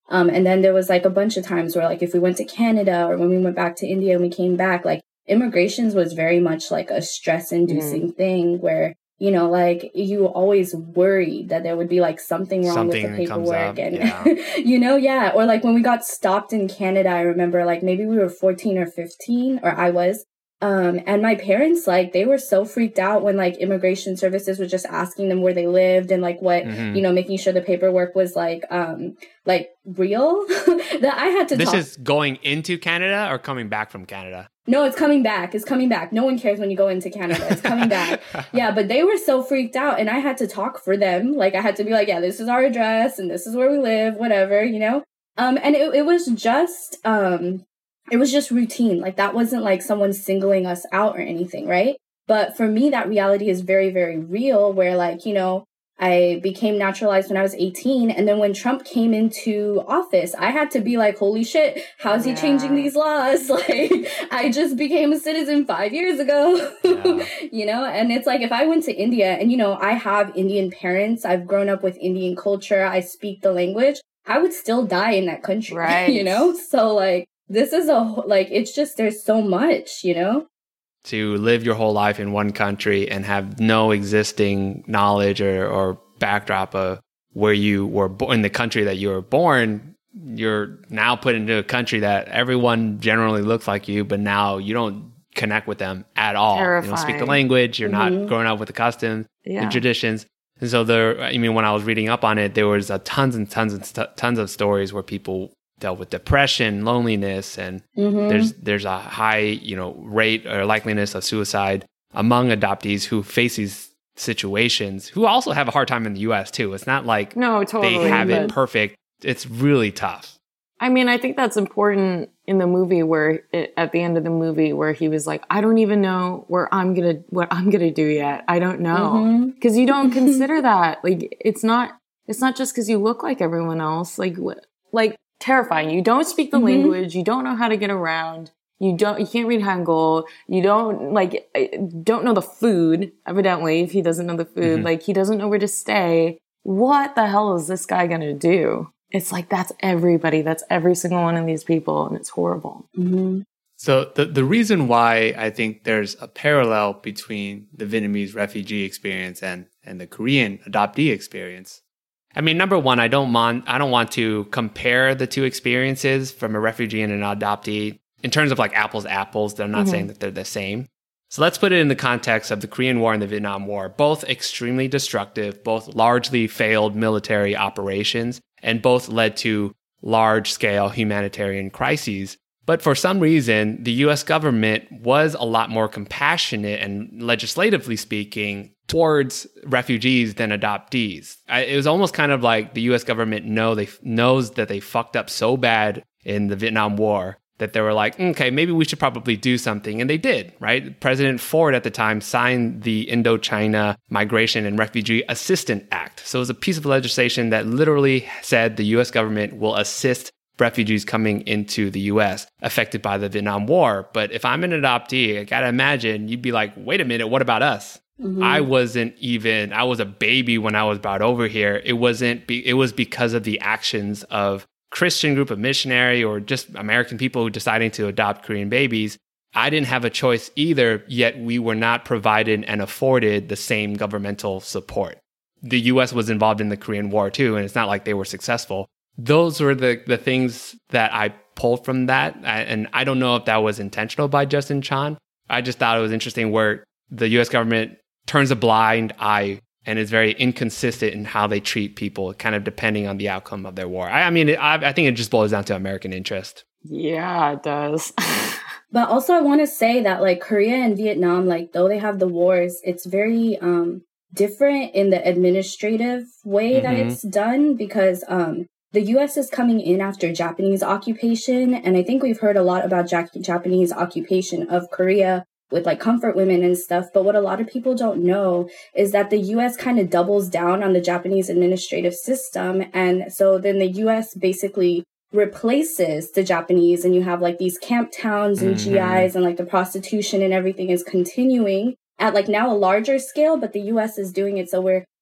Um, and then there was like a bunch of times where like if we went to Canada or when we went back to India and we came back, like immigrations was very much like a stress inducing mm. thing where, you know, like you always worried that there would be like something wrong something with the paperwork and, yeah. you know, yeah. Or like when we got stopped in Canada, I remember like maybe we were fourteen or fifteen, or I was. Um, and my parents, like, they were so freaked out when, like, immigration services were just asking them where they lived and, like, what, mm-hmm. you know, making sure the paperwork was, like, um, like, real, that I had to This talk. is going into Canada or coming back from Canada? No, it's coming back. It's coming back. No one cares when you go into Canada. It's coming back. Yeah, but they were so freaked out, and I had to talk for them. Like, I had to be like, yeah, this is our address, and this is where we live, whatever, you know? Um, and it, it was just, um... it was just routine. Like that wasn't like someone singling us out or anything, right? But for me, that reality is very, very real where like, you know, I became naturalized when I was eighteen. And then when Trump came into office, I had to be like, holy shit, how's he yeah. changing these laws? Like I just became a citizen five years ago, yeah. you know? And it's like, if I went to India and, you know, I have Indian parents, I've grown up with Indian culture, I speak the language, I would still die in that country, right. you know? So like, this is a, like, it's just, there's so much, you know? To live your whole life in one country and have no existing knowledge or, or backdrop of where you were born, in the country that you were born, you're now put into a country that everyone generally looks like you, but now you don't connect with them at all. Terrifying. You don't speak the language, you're mm-hmm. not growing up with the customs, yeah. the traditions. And so there, I mean, when I was reading up on it, there was a tons and tons and st- tons of stories where people dealt with depression, loneliness, and mm-hmm. there's there's a high, you know, rate or likeliness of suicide among adoptees who face these situations, who also have a hard time in the U S too. It's not like no, totally, they have it perfect. It's really tough. I mean, I think that's important in the movie where it, at the end of the movie where he was like, I don't even know where I'm going to, what I'm going to do yet. I don't know. Because mm-hmm. you don't consider that. Like, it's not, it's not just because you look like everyone else. Like, like, terrifying. You don't speak the mm-hmm. language. You don't know how to get around. You don't, you can't read Hangul. You don't, like, don't know the food, evidently, if he doesn't know the food. Mm-hmm. Like, he doesn't know where to stay. What the hell is this guy going to do? It's like, that's everybody. That's every single one of these people. And it's horrible. Mm-hmm. So the, the reason why I think there's a parallel between the Vietnamese refugee experience and, and the Korean adoptee experience, I mean, number one, I don't want I don't want to compare the two experiences from a refugee and an adoptee in terms of like apples to apples. They're not mm-hmm. saying that they're the same. So let's put it in the context of the Korean War and the Vietnam War, both extremely destructive, both largely failed military operations, and both led to large-scale humanitarian crises. But for some reason, the U S government was a lot more compassionate and legislatively speaking towards refugees than adoptees. I, it was almost kind of like the U S government know they knows that they fucked up so bad in the Vietnam War that they were like, okay, maybe we should probably do something. And they did, right? President Ford at the time signed the Indochina Migration and Refugee Assistance Act. So it was a piece of legislation that literally said the U S government will assist refugees coming into the U S affected by the Vietnam War. But if I'm an adoptee, I gotta imagine you'd be like, wait a minute, what about us? Mm-hmm. I wasn't even, I was a baby when I was brought over here. It wasn't, be, it was because of the actions of Christian group of missionary or just American people who deciding to adopt Korean babies. I didn't have a choice either, yet we were not provided and afforded the same governmental support. The U S was involved in the Korean War too, and it's not like they were successful. Those were the, the things that I pulled from that. And I don't know if that was intentional by Justin Chon. I just thought it was interesting where the U S government turns a blind eye and is very inconsistent in how they treat people, kind of depending on the outcome of their war. I, I mean, it, I, I think it just boils down to American interest. Yeah, it does. But also I want to say that like Korea and Vietnam, like though they have the wars, it's very um, different in the administrative way mm-hmm. that it's done because um, the U S is coming in after Japanese occupation. And I think we've heard a lot about ja- Japanese occupation of Korea with like comfort women and stuff. But what a lot of people don't know is that the U S kind of doubles down on the Japanese administrative system. And so then the U S basically replaces the Japanese and you have like these camp towns and mm-hmm. G Is and like the prostitution and everything is continuing at like now a larger scale, but the U S is doing it. So we're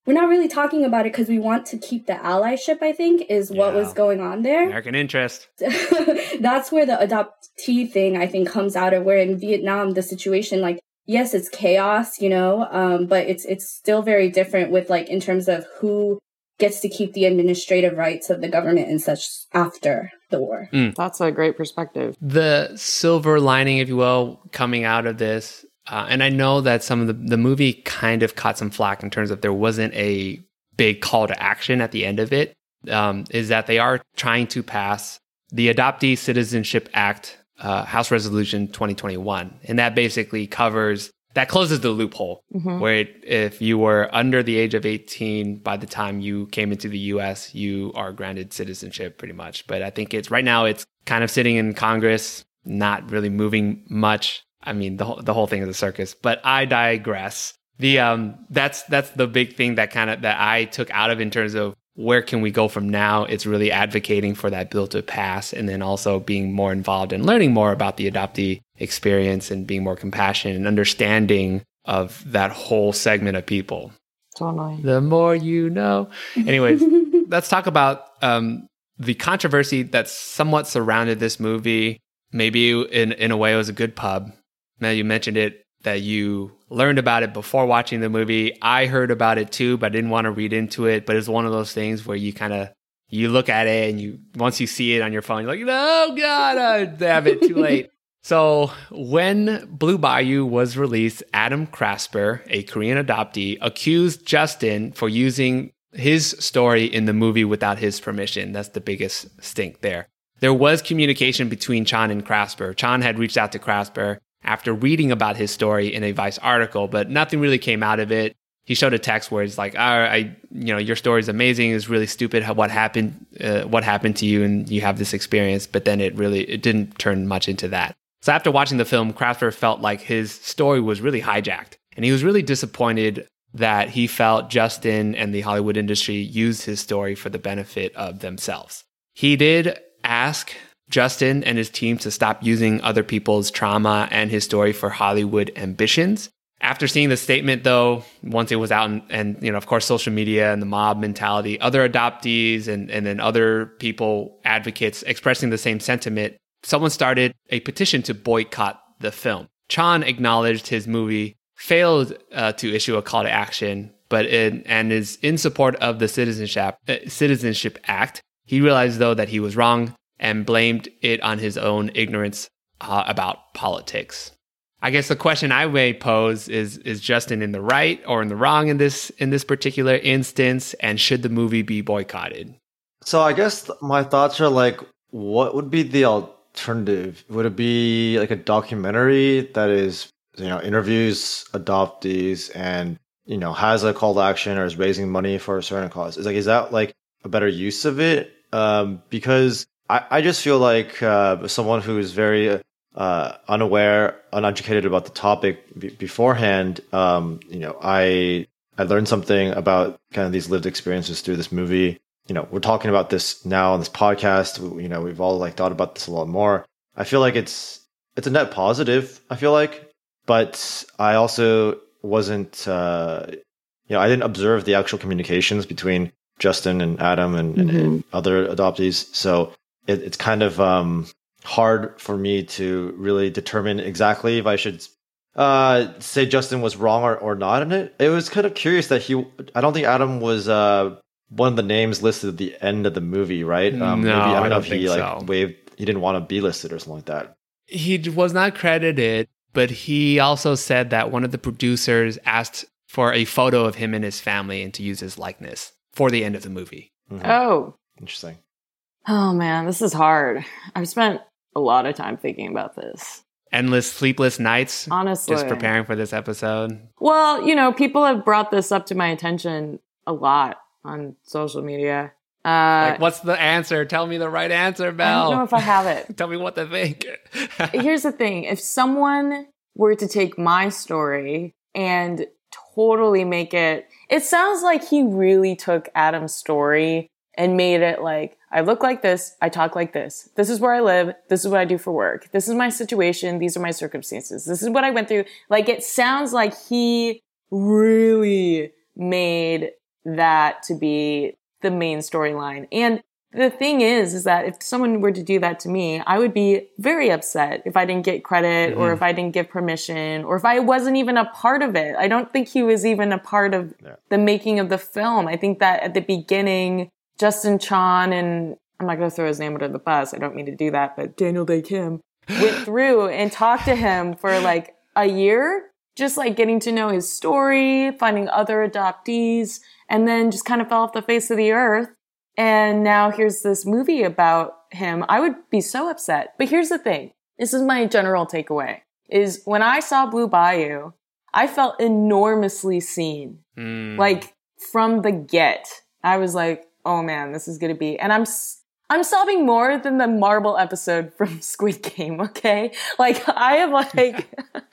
we're not really talking about it because we want to keep the allyship, I think, is what yeah. was going on there. American interest. That's where the adoptee thing, I think, comes out of, where in Vietnam, the situation, like, yes, it's chaos, you know, um, but it's it's still very different with, like, in terms of who gets to keep the administrative rights of the government and such after the war. Mm. That's a great perspective. The silver lining, if you will, coming out of this, uh, and I know that some of the, the movie kind of caught some flack in terms of there wasn't a big call to action at the end of it, um, is that they are trying to pass the Adoptee Citizenship Act, uh, House Resolution twenty twenty-one. And that basically covers, that closes the loophole mm-hmm. where it, if you were under the age of eighteen by the time you came into the U S, you are granted citizenship pretty much. But I think it's right now it's kind of sitting in Congress, not really moving much. I mean, the whole, the whole thing is a circus, but I digress. The um, that's that's the big thing that kind of that I took out of in terms of where can we go from now. It's really advocating for that bill to pass, and then also being more involved and learning more about the adoptee experience and being more compassionate and understanding of that whole segment of people. Totally. The more you know. Anyways, let's talk about um, the controversy that's somewhat surrounded this movie. Maybe in in a way it was a good pub. Now you mentioned it, that you learned about it before watching the movie. I heard about it too, but I didn't want to read into it. But it's one of those things where you kind of, you look at it and you, once you see it on your phone, you're like, no, God, I have it too late. So when Blue Bayou was released, Adam Krasper, a Korean adoptee, accused Justin for using his story in the movie without his permission. That's the biggest stink there. There was communication between Chan and Krasper. Chan had reached out to Krasper after reading about his story in a Vice article, but nothing really came out of it. He showed a text where it's like, oh, I, you know, your story is amazing. It's really stupid how, what happened, uh, what happened to you, and you have this experience. But then it really, it didn't turn much into that. So after watching the film, Krasper felt like his story was really hijacked, and he was really disappointed that he felt Justin and the Hollywood industry used his story for the benefit of themselves. He did ask Justin and his team to stop using other people's trauma and his story for Hollywood ambitions. After seeing the statement, though, once it was out and, and you know, of course, social media and the mob mentality, other adoptees and, and then other people, advocates expressing the same sentiment, someone started a petition to boycott the film. Chan acknowledged his movie failed uh, to issue a call to action, but in, and is in support of the Citizenship, uh, Citizenship Act. He realized, though, that he was wrong and blamed it on his own ignorance uh, about politics. I guess the question I may pose is, is Justin in the right or in the wrong in this in this particular instance, and should the movie be boycotted? So I guess my thoughts are like, what would be the alternative? Would it be like a documentary that is, you know, interviews adoptees and, you know, has a call to action or is raising money for a certain cause? Is like, is that like a better use of it? Um, because I, I just feel like uh, someone who is very uh, unaware, uneducated about the topic b- beforehand, um, you know, I I learned something about kind of these lived experiences through this movie. You know, we're talking about this now on this podcast. We, you know, we've all like thought about this a lot more. I feel like it's it's a net positive. I feel like, but I also wasn't, uh, you know, I didn't observe the actual communications between Justin and Adam and, mm-hmm. and, and other adoptees. So it, it's kind of um, hard for me to really determine exactly if I should uh, say Justin was wrong or, or not in it. It was kind of curious that he, I don't think Adam was uh, one of the names listed at the end of the movie, right? Um, no, maybe, I don't, I know don't if he think like so. waived, he didn't want to be listed or something like that. He was not credited, but he also said that one of the producers asked for a photo of him and his family and to use his likeness for the end of the movie. Mm-hmm. Oh. Interesting. Oh, man, this is hard. I've spent a lot of time thinking about this. Endless sleepless nights. Honestly. Just preparing for this episode. Well, you know, people have brought this up to my attention a lot on social media. Uh, like, what's the answer? Tell me the right answer, Belle. I don't know if I have it. Tell me what to think. Here's the thing. If someone were to take my story and totally make it... It sounds like he really took Adam's story and made it like, I look like this, I talk like this. This is where I live. This is what I do for work. This is my situation. These are my circumstances. This is what I went through. Like, it sounds like he really made that to be the main storyline. And the thing is, is that if someone were to do that to me, I would be very upset if I didn't get credit mm-hmm. or if I didn't give permission or if I wasn't even a part of it. I don't think he was even a part of yeah. the making of the film. I think that at the beginning, Justin Chon and I'm not going to throw his name under the bus. I don't mean to do that, but Daniel Day Kim went through and talked to him for like a year, just like getting to know his story, finding other adoptees, and then just kind of fell off the face of the earth. And now here's this movie about him. I would be so upset. But here's the thing. This is my general takeaway, is when I saw Blue Bayou, I felt enormously seen. Mm. Like, from the get. I was like, oh man, this is going to be... And I'm I'm sobbing more than the marble episode from Squid Game, okay? Like, I am like...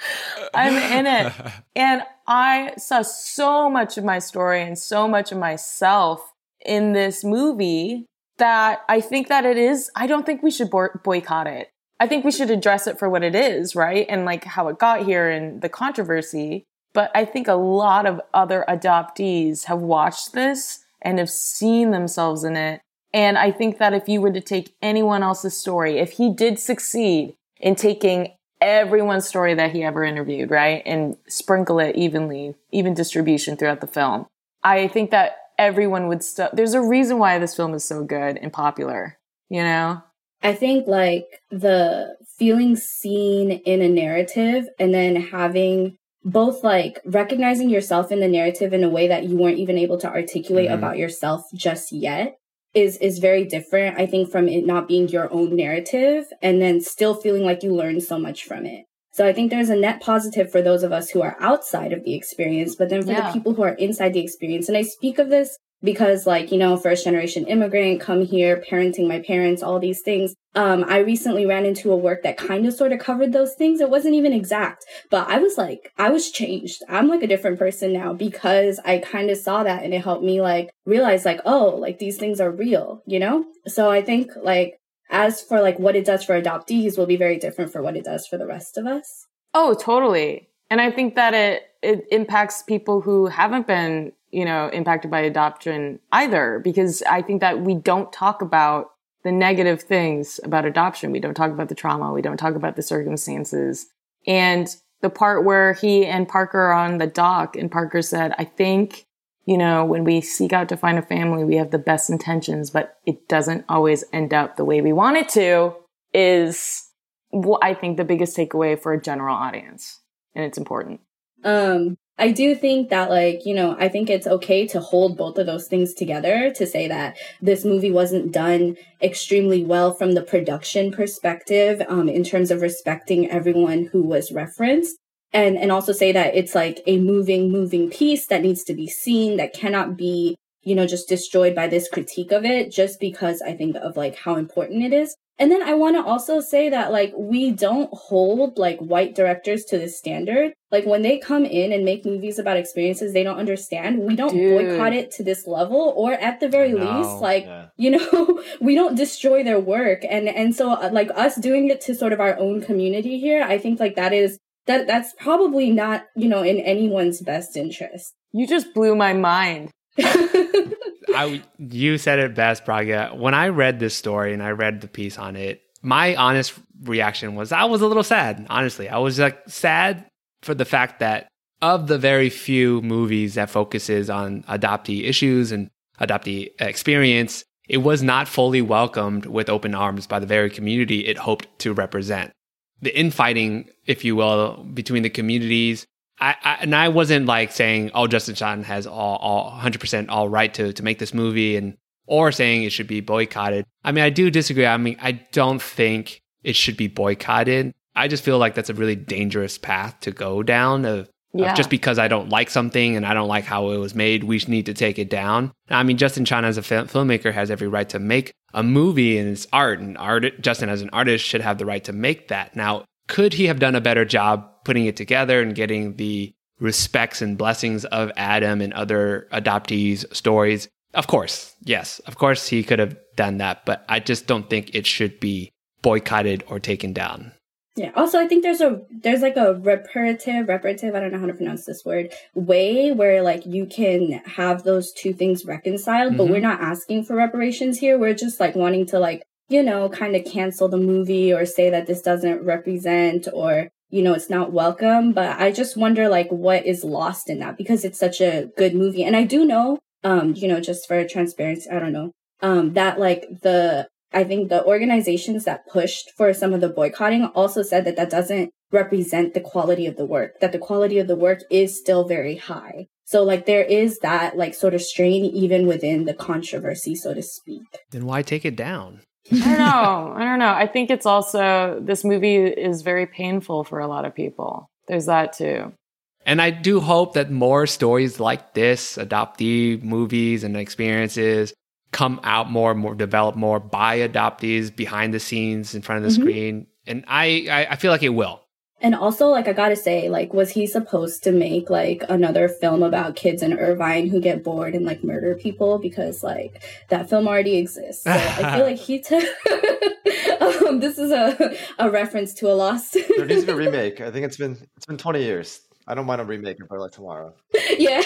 I'm in it. And I saw so much of my story and so much of myself in this movie that I think that it is, I don't think we should bo- boycott it. I think we should address it for what it is, right? And like how it got here and the controversy. But I think a lot of other adoptees have watched this and have seen themselves in it. And I think that if you were to take anyone else's story, if he did succeed in taking everyone's story that he ever interviewed, right? And sprinkle it evenly, even distribution throughout the film, I think that everyone would still, there's a reason why this film is so good and popular, you know? I think like the feeling seen in a narrative and then having both like recognizing yourself in the narrative in a way that you weren't even able to articulate mm-hmm. about yourself just yet is, is very different, I think, from it not being your own narrative and then still feeling like you learned so much from it. So I think there's a net positive for those of us who are outside of the experience, but then for yeah. the people who are inside the experience. And I speak of this because, like, you know, first generation immigrant, come here, parenting my parents, all these things. Um, I recently ran into a work that kind of sort of covered those things. It wasn't even exact, but I was like, I was changed. I'm like a different person now because I kind of saw that and it helped me like realize like, oh, like these things are real, you know? So I think like, as for like what it does for adoptees will be very different for what it does for the rest of us. Oh, totally. And I think that it, it impacts people who haven't been, you know, impacted by adoption either, because I think that we don't talk about the negative things about adoption. We don't talk about the trauma. We don't talk about the circumstances. And the part where he and Parker are on the dock and Parker said, I think, you know, when we seek out to find a family, we have the best intentions, but it doesn't always end up the way we want it to, is what I think the biggest takeaway for a general audience. And it's important. Um, I do think that, like, you know, I think it's okay to hold both of those things together, to say that this movie wasn't done extremely well from the production perspective, um, in terms of respecting everyone who was referenced. And and also say that it's like a moving, moving piece that needs to be seen, that cannot be, you know, just destroyed by this critique of it, just because I think of like how important it is. And then I want to also say that like we don't hold like white directors to this standard. Like when they come in and make movies about experiences they don't understand, we don't Dude. boycott it to this level, or at the very least, like, yeah. you know, we don't destroy their work. And and so uh, like us doing it to sort of our own community here, I think like that is That that's probably not, you know, in anyone's best interest. You just blew my mind. I, you said it best, Pragya. When I read this story and I read the piece on it, my honest reaction was I was a little sad, honestly. I was like sad for the fact that of the very few movies that focuses on adoptee issues and adoptee experience, it was not fully welcomed with open arms by the very community it hoped to represent. The infighting, if you will, between the communities. I, I and I wasn't like saying, oh, Justin Chon has all, all one hundred percent all right to, to make this movie, and or saying it should be boycotted. I mean, I do disagree. I mean, I don't think it should be boycotted. I just feel like that's a really dangerous path to go down of, yeah. of just because I don't like something and I don't like how it was made, we need to take it down. I mean, Justin Chon as a fil- filmmaker has every right to make a movie, and it's art, and art. Justin as an artist should have the right to make that. Now, could he have done a better job putting it together and getting the respects and blessings of Adam and other adoptees' stories? Of course, yes. Of course he could have done that, but I just don't think it should be boycotted or taken down. Yeah. Also, I think there's a there's like a reparative, reparative, I don't know how to pronounce this word, way where like you can have those two things reconciled, mm-hmm. but we're not asking for reparations here. We're just like wanting to like, you know, kind of cancel the movie or say that this doesn't represent or, you know, it's not welcome. But I just wonder like what is lost in that because it's such a good movie. And I do know, um, you know, just for transparency, I don't know, um, that like the I think the organizations that pushed for some of the boycotting also said that that doesn't represent the quality of the work, that the quality of the work is still very high. So like there is that like sort of strain even within the controversy, so to speak. Then why take it down? I don't know. I don't know. I think it's also, this movie is very painful for a lot of people. There's that too. And I do hope that more stories like this, adoptee movies and experiences, come out more, more develop more by adoptees behind the scenes in front of the mm-hmm. screen. And I, I, I feel like it will. And also, like, I gotta say, like, was he supposed to make, like, another film about kids in Irvine who get bored and, like, murder people? Because, like, that film already exists. So I feel like he took... um, this is a, a reference to a lost... There needs to be a remake. I think it's been it's been twenty years. I don't mind a remake if I like tomorrow. Yeah.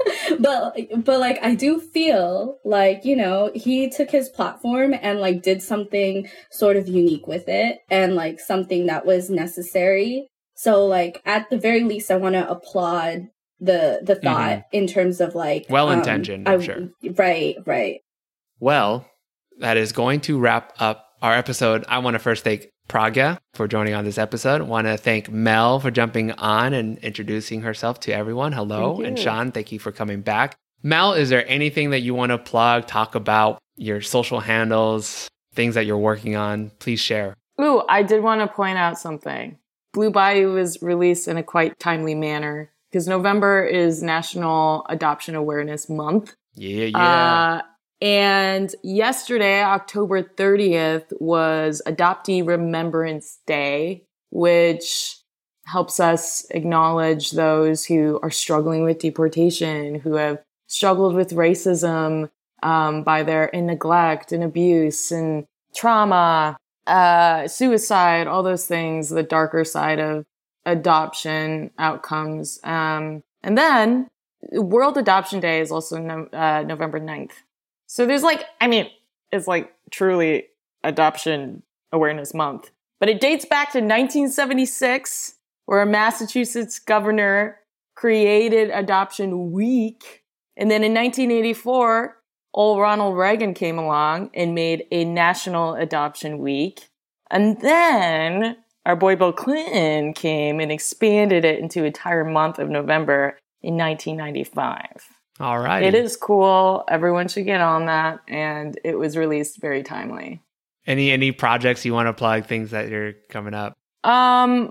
But, but like, I do feel like, you know, he took his platform and, like, did something sort of unique with it and, like, something that was necessary. So, like, at the very least, I want to applaud the the thought mm-hmm. in terms of, like... Well-intentioned, um, I'm I, sure. Right, right. Well, that is going to wrap up our episode. I want to first thank Pragya for joining on this episode. I want to thank Mel for jumping on and introducing herself to everyone. Hello. And Sean, thank you for coming back. Mel, is there anything that you want to plug, talk about, your social handles, things that you're working on? Please share. Ooh, I did want to point out something. Blue Bayou was released in a quite timely manner because November is National Adoption Awareness Month. Yeah, yeah. Uh, And yesterday, October thirtieth, was Adoptee Remembrance Day, which helps us acknowledge those who are struggling with deportation, who have struggled with racism um, by their in neglect and abuse and trauma, uh, suicide, all those things, the darker side of adoption outcomes. Um, and then World Adoption Day is also no, uh, November ninth. So there's like, I mean, it's like truly Adoption Awareness Month. But it dates back to nineteen seventy-six, where a Massachusetts governor created Adoption Week. And then in nineteen eighty-four, old Ronald Reagan came along and made a National Adoption Week. And then our boy Bill Clinton came and expanded it into an entire month of November in nineteen ninety-five. All right. It is cool. Everyone should get on that. And it was released very timely. Any any projects you want to plug, things that are coming up? Um,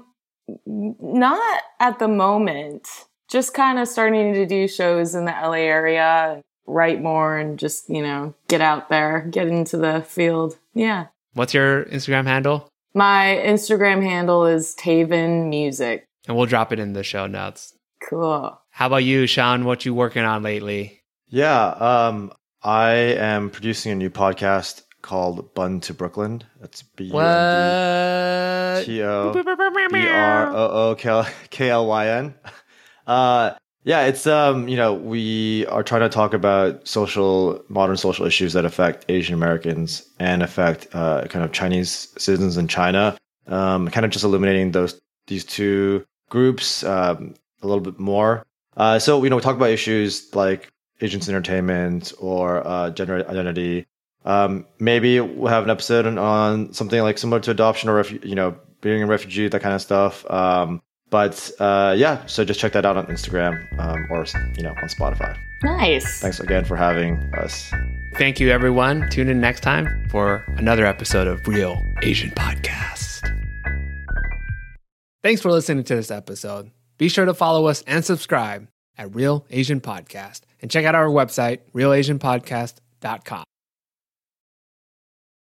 not at the moment. Just kind of starting to do shows in the L A area, write more and just, you know, get out there, get into the field. Yeah. What's your Instagram handle? My Instagram handle is Taven Music. And we'll drop it in the show notes. Cool. How about you, Sean? What you working on lately? Yeah, um, I am producing a new podcast called Bun to Brooklyn. That's B U N D T O B R O O K L Y N. Uh, yeah, it's, um, you know, we are trying to talk about social, modern social issues that affect Asian Americans and affect uh, kind of Chinese citizens in China. Um, kind of just illuminating those these two groups um, a little bit more. Uh, so, you know, we talk about issues like Asians entertainment or uh, gender identity. Um, maybe we'll have an episode on, on something like similar to adoption or, refu- you know, being a refugee, that kind of stuff. Um, but uh, yeah, so just check that out on Instagram um, or, you know, on Spotify. Nice. Thanks again for having us. Thank you, everyone. Tune in next time for another episode of Real Asian Podcast. Thanks for listening to this episode. Be sure to follow us and subscribe at Real Asian Podcast and check out our website, real asian podcast dot com.